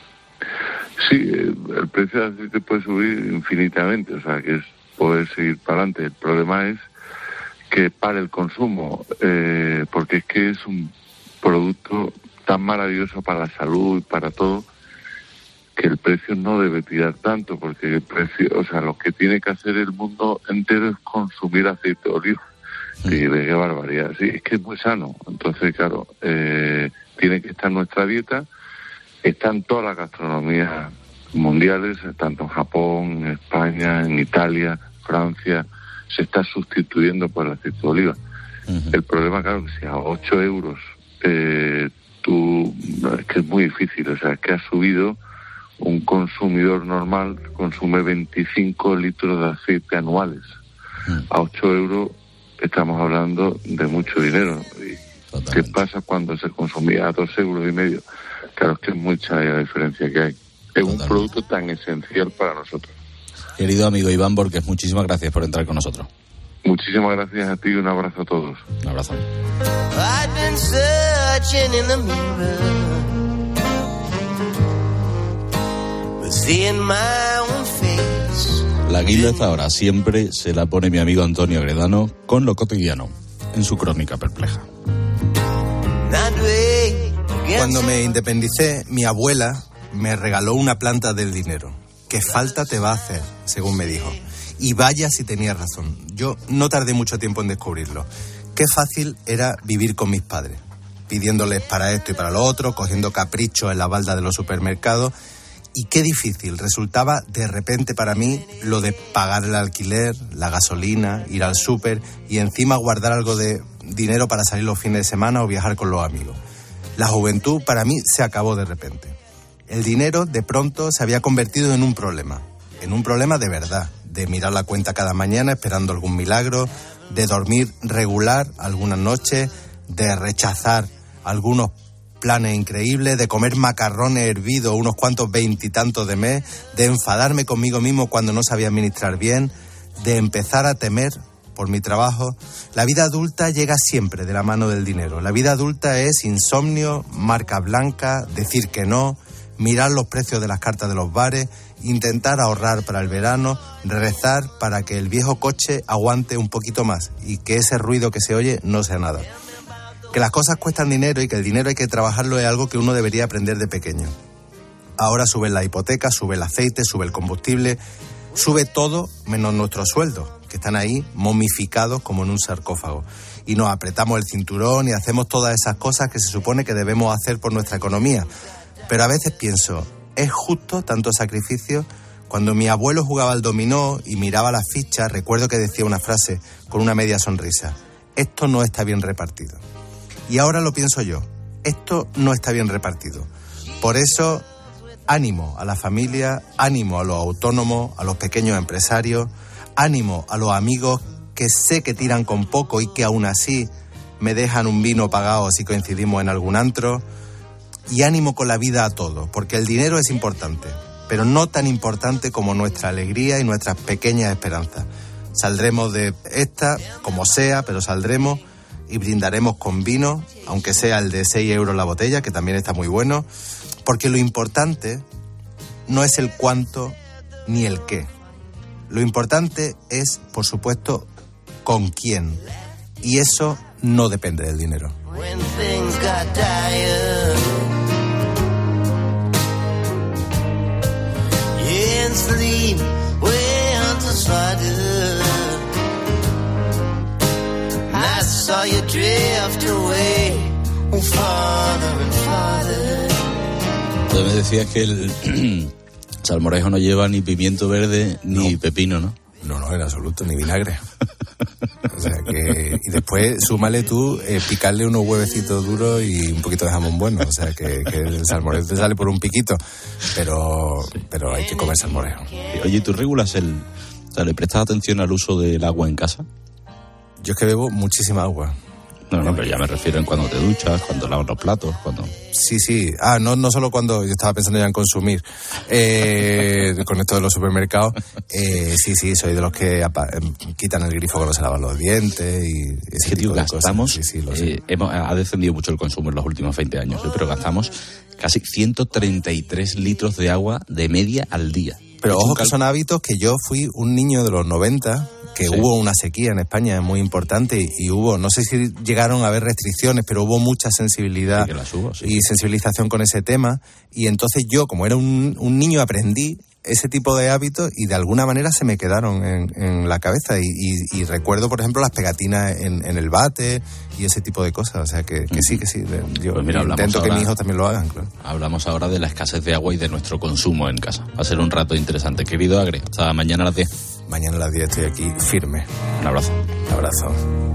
sí, el precio del aceite puede subir infinitamente, o sea, que es poder seguir para adelante. El problema es que para el consumo, eh, porque es que es un producto tan maravilloso para la salud y para todo, que el precio no debe tirar tanto, porque el precio, o sea, lo que tiene que hacer el mundo entero es consumir aceite de oliva. Mm. Y qué barbaridad, sí, es que es muy sano. Entonces, claro, eh, tiene que estar en nuestra dieta. Están todas las gastronomías mundiales, tanto en Japón, en España, en Italia, Francia, se está sustituyendo por el aceite de oliva. Uh-huh. El problema, claro, que si a ocho euros eh, tú, es que es muy difícil, o sea, es que ha subido. Un consumidor normal consume veinticinco litros de aceite anuales. Mm. A ocho euros estamos hablando de mucho dinero. ¿Y qué pasa cuando se consumía a dos euros y medio? Claro, es que es mucha la diferencia que hay. Es Totalmente. Un producto tan esencial para nosotros. Querido amigo Iván Borges, muchísimas gracias por entrar con nosotros. Muchísimas gracias a ti y un abrazo a todos. Un abrazo. La guinda esta hora siempre se la pone mi amigo Antonio Gredano con lo cotidiano en su crónica perpleja. Cuando me independicé, mi abuela me regaló una planta del dinero. ¿Qué falta te va a hacer?, según me dijo. Y vaya si tenía razón. Yo no tardé mucho tiempo en descubrirlo. Qué fácil era vivir con mis padres, pidiéndoles para esto y para lo otro, cogiendo caprichos en la balda de los supermercados. Y qué difícil resultaba de repente para mí lo de pagar el alquiler, la gasolina, ir al súper y encima guardar algo de dinero para salir los fines de semana o viajar con los amigos. La juventud para mí se acabó de repente. El dinero de pronto se había convertido en un problema, en un problema de verdad, de mirar la cuenta cada mañana esperando algún milagro, de dormir regular algunas noches, de rechazar algunos planes increíbles, de comer macarrones hervidos unos cuantos veintitantos de mes, de enfadarme conmigo mismo cuando no sabía administrar bien, de empezar a temer por mi trabajo. La vida adulta llega siempre de la mano del dinero. La vida adulta es insomnio, marca blanca, decir que no, mirar los precios de las cartas de los bares, intentar ahorrar para el verano, rezar para que el viejo coche aguante un poquito más y que ese ruido que se oye no sea nada. Que las cosas cuestan dinero y que el dinero hay que trabajarlo es algo que uno debería aprender de pequeño. Ahora sube la hipoteca, sube el aceite, sube el combustible, sube todo menos nuestros sueldos, que están ahí momificados como en un sarcófago. Y nos apretamos el cinturón y hacemos todas esas cosas que se supone que debemos hacer por nuestra economía. Pero a veces pienso, ¿es justo tanto sacrificio Cuando mi abuelo jugaba al dominó y miraba las fichas, recuerdo que decía una frase con una media sonrisa: esto no está bien repartido. Y ahora lo pienso yo, esto no está bien repartido. Por eso, ánimo a la familia, ánimo a los autónomos, a los pequeños empresarios, ánimo a los amigos que sé que tiran con poco y que aún así me dejan un vino pagado si coincidimos en algún antro. Y ánimo con la vida a todos, porque el dinero es importante, pero no tan importante como nuestra alegría y nuestras pequeñas esperanzas. Saldremos de esta, como sea, pero saldremos y brindaremos con vino, aunque sea el de seis euros la botella, que también está muy bueno, porque lo importante no es el cuánto ni el qué. Lo importante es, por supuesto, con quién. Y eso no depende del dinero. When things got dire, yeah, and sleep went to slaughter. I saw you drift away, farther and farther. Tú me decías que el salmorejo no lleva ni pimiento verde ni no. pepino, ¿no? No, no, en absoluto, ni vinagre. O sea que, y después súmale tú eh, picarle unos huevecitos duros y un poquito de jamón bueno. O sea que, que el salmorejo te sale por un piquito, pero, pero hay que comer salmorejo. Oye, ¿tú regulas el, o sea, le prestas atención al uso del agua en casa? Yo es que bebo muchísima agua. No, no, pero ya me refiero en cuando te duchas, cuando lavas los platos, cuando... Sí, sí. Ah, no, no solo cuando yo estaba pensando ya en consumir. Eh, con esto de los supermercados, eh, sí, sí, soy de los que apa- quitan el grifo cuando se lavan los dientes y ese es que, tipo tío, de gastamos, cosas. Sí, sí, lo sé. Eh, hemos, ha descendido mucho el consumo en los últimos veinte años, ¿eh? Pero gastamos casi ciento treinta y tres litros de agua de media al día. Pero ojo que son hábitos que yo fui un niño de los noventa, que sí. Hubo una sequía en España muy importante y, y hubo, no sé si llegaron a haber restricciones, pero hubo mucha sensibilidad sí, que las hubo, sí. y sensibilización con ese tema. Y entonces yo, como era un, un niño, aprendí ese tipo de hábitos y de alguna manera se me quedaron en, en la cabeza. Y, y, y recuerdo, por ejemplo, las pegatinas en, en el bate y ese tipo de cosas. O sea, que, que sí, que sí. Yo pues mira, intento ahora, que mis hijos también lo hagan, claro. Hablamos ahora de la escasez de agua y de nuestro consumo en casa. Va a ser un rato interesante. Querido Agre, hasta mañana a las diez. Mañana a las diez estoy aquí firme. Un abrazo. Un abrazo.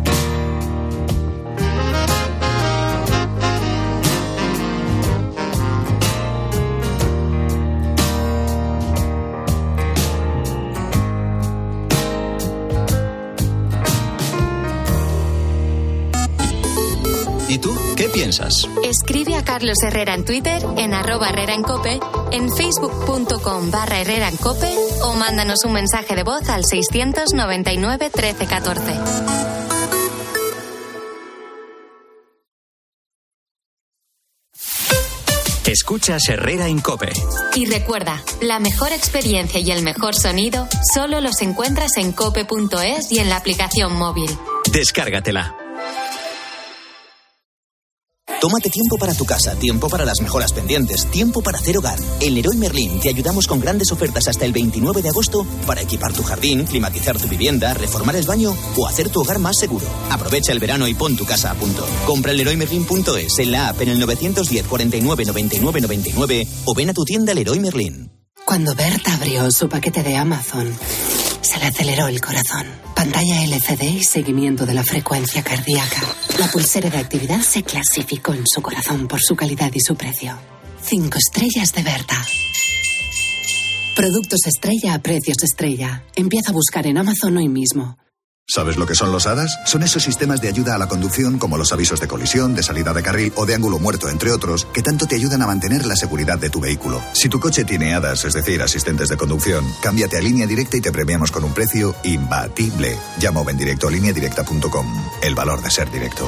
¿Y tú qué piensas? Escribe a Carlos Herrera en Twitter, en arroba Herrera en Cope, en facebook.com barra Herrera en Cope o mándanos un mensaje de voz al seiscientos noventa y nueve trece catorce. Escuchas Herrera en Cope. Y recuerda, la mejor experiencia y el mejor sonido solo los encuentras en cope punto es y en la aplicación móvil. Descárgatela. Tómate tiempo para tu casa, tiempo para las mejoras pendientes, tiempo para hacer hogar. En Leroy Merlin te ayudamos con grandes ofertas hasta el veintinueve de agosto para equipar tu jardín, climatizar tu vivienda, reformar el baño o hacer tu hogar más seguro. Aprovecha el verano y pon tu casa a punto. Compra en leroy merlin punto es, en la app, en el nueve diez, cuarenta y nueve, noventa y nueve, noventa y nueve o ven a tu tienda Leroy Merlin. Cuando Berta abrió su paquete de Amazon, se le aceleró el corazón. Pantalla L C D y seguimiento de la frecuencia cardíaca. La pulsera de actividad se clasificó en su corazón por su calidad y su precio. Cinco estrellas de Berta. Productos estrella a precios estrella. Empieza a buscar en Amazon hoy mismo. ¿Sabes lo que son los A D A S? Son esos sistemas de ayuda a la conducción como los avisos de colisión, de salida de carril o de ángulo muerto, entre otros, que tanto te ayudan a mantener la seguridad de tu vehículo. Si tu coche tiene A D A S, es decir, asistentes de conducción, cámbiate a Línea Directa y te premiamos con un precio imbatible. Llama o ven directo a línea directa punto com. El valor de ser directo.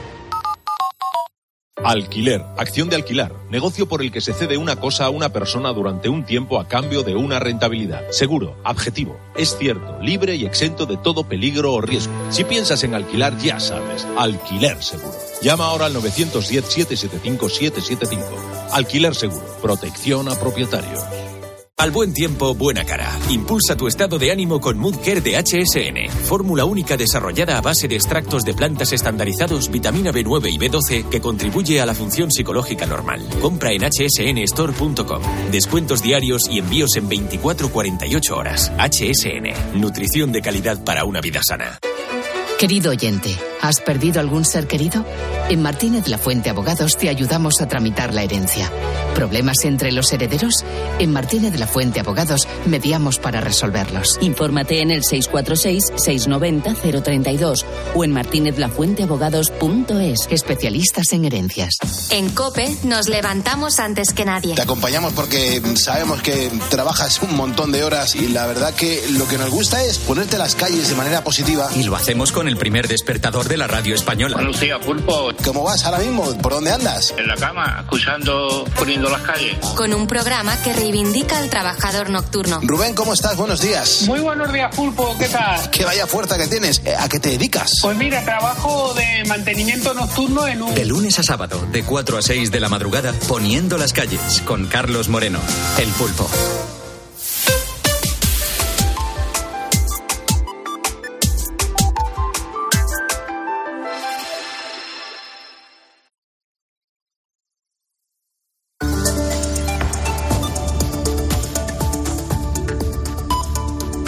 Alquiler, acción de alquilar, negocio por el que se cede una cosa a una persona durante un tiempo a cambio de una rentabilidad. Seguro, objetivo, es cierto, libre y exento de todo peligro o riesgo. Si piensas en alquilar, ya sabes, Alquiler Seguro. Llama ahora al nueve uno cero, siete siete cinco, siete siete cinco. Alquiler Seguro, protección a propietarios. Al buen tiempo, buena cara. Impulsa tu estado de ánimo con Mood Care de H S N. Fórmula única desarrollada a base de extractos de plantas estandarizados, vitamina B nueve y B doce que contribuye a la función psicológica normal. Compra en h s n store punto com. Descuentos diarios y envíos en veinticuatro a cuarenta y ocho horas. H S N. Nutrición de calidad para una vida sana. Querido oyente, ¿has perdido algún ser querido? En Martínez La Fuente Abogados te ayudamos a tramitar la herencia. ¿Problemas entre los herederos? En Martínez La Fuente Abogados mediamos para resolverlos. Infórmate en el seis cuatro seis, seis nueve cero, cero tres dos o en martinez la fuente abogados punto es. Especialistas en herencias. En COPE nos levantamos antes que nadie. Te acompañamos porque sabemos que trabajas un montón de horas y la verdad que lo que nos gusta es ponerte las calles de manera positiva. Y lo hacemos con el primer despertador de la radio española. Buenos días, Pulpo. ¿Cómo vas ahora mismo? ¿Por dónde andas? En la cama, escuchando, poniendo las calles. Con un programa que reivindica al trabajador nocturno. Rubén, ¿cómo estás? Buenos días. Muy buenos días, Pulpo. ¿Qué tal? Que vaya fuerza que tienes. ¿A qué te dedicas? Pues mira, trabajo de mantenimiento nocturno en un... De lunes a sábado, de cuatro a seis de la madrugada, poniendo las calles, con Carlos Moreno, el Pulpo.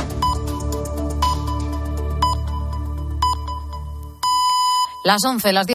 Las once, las diez.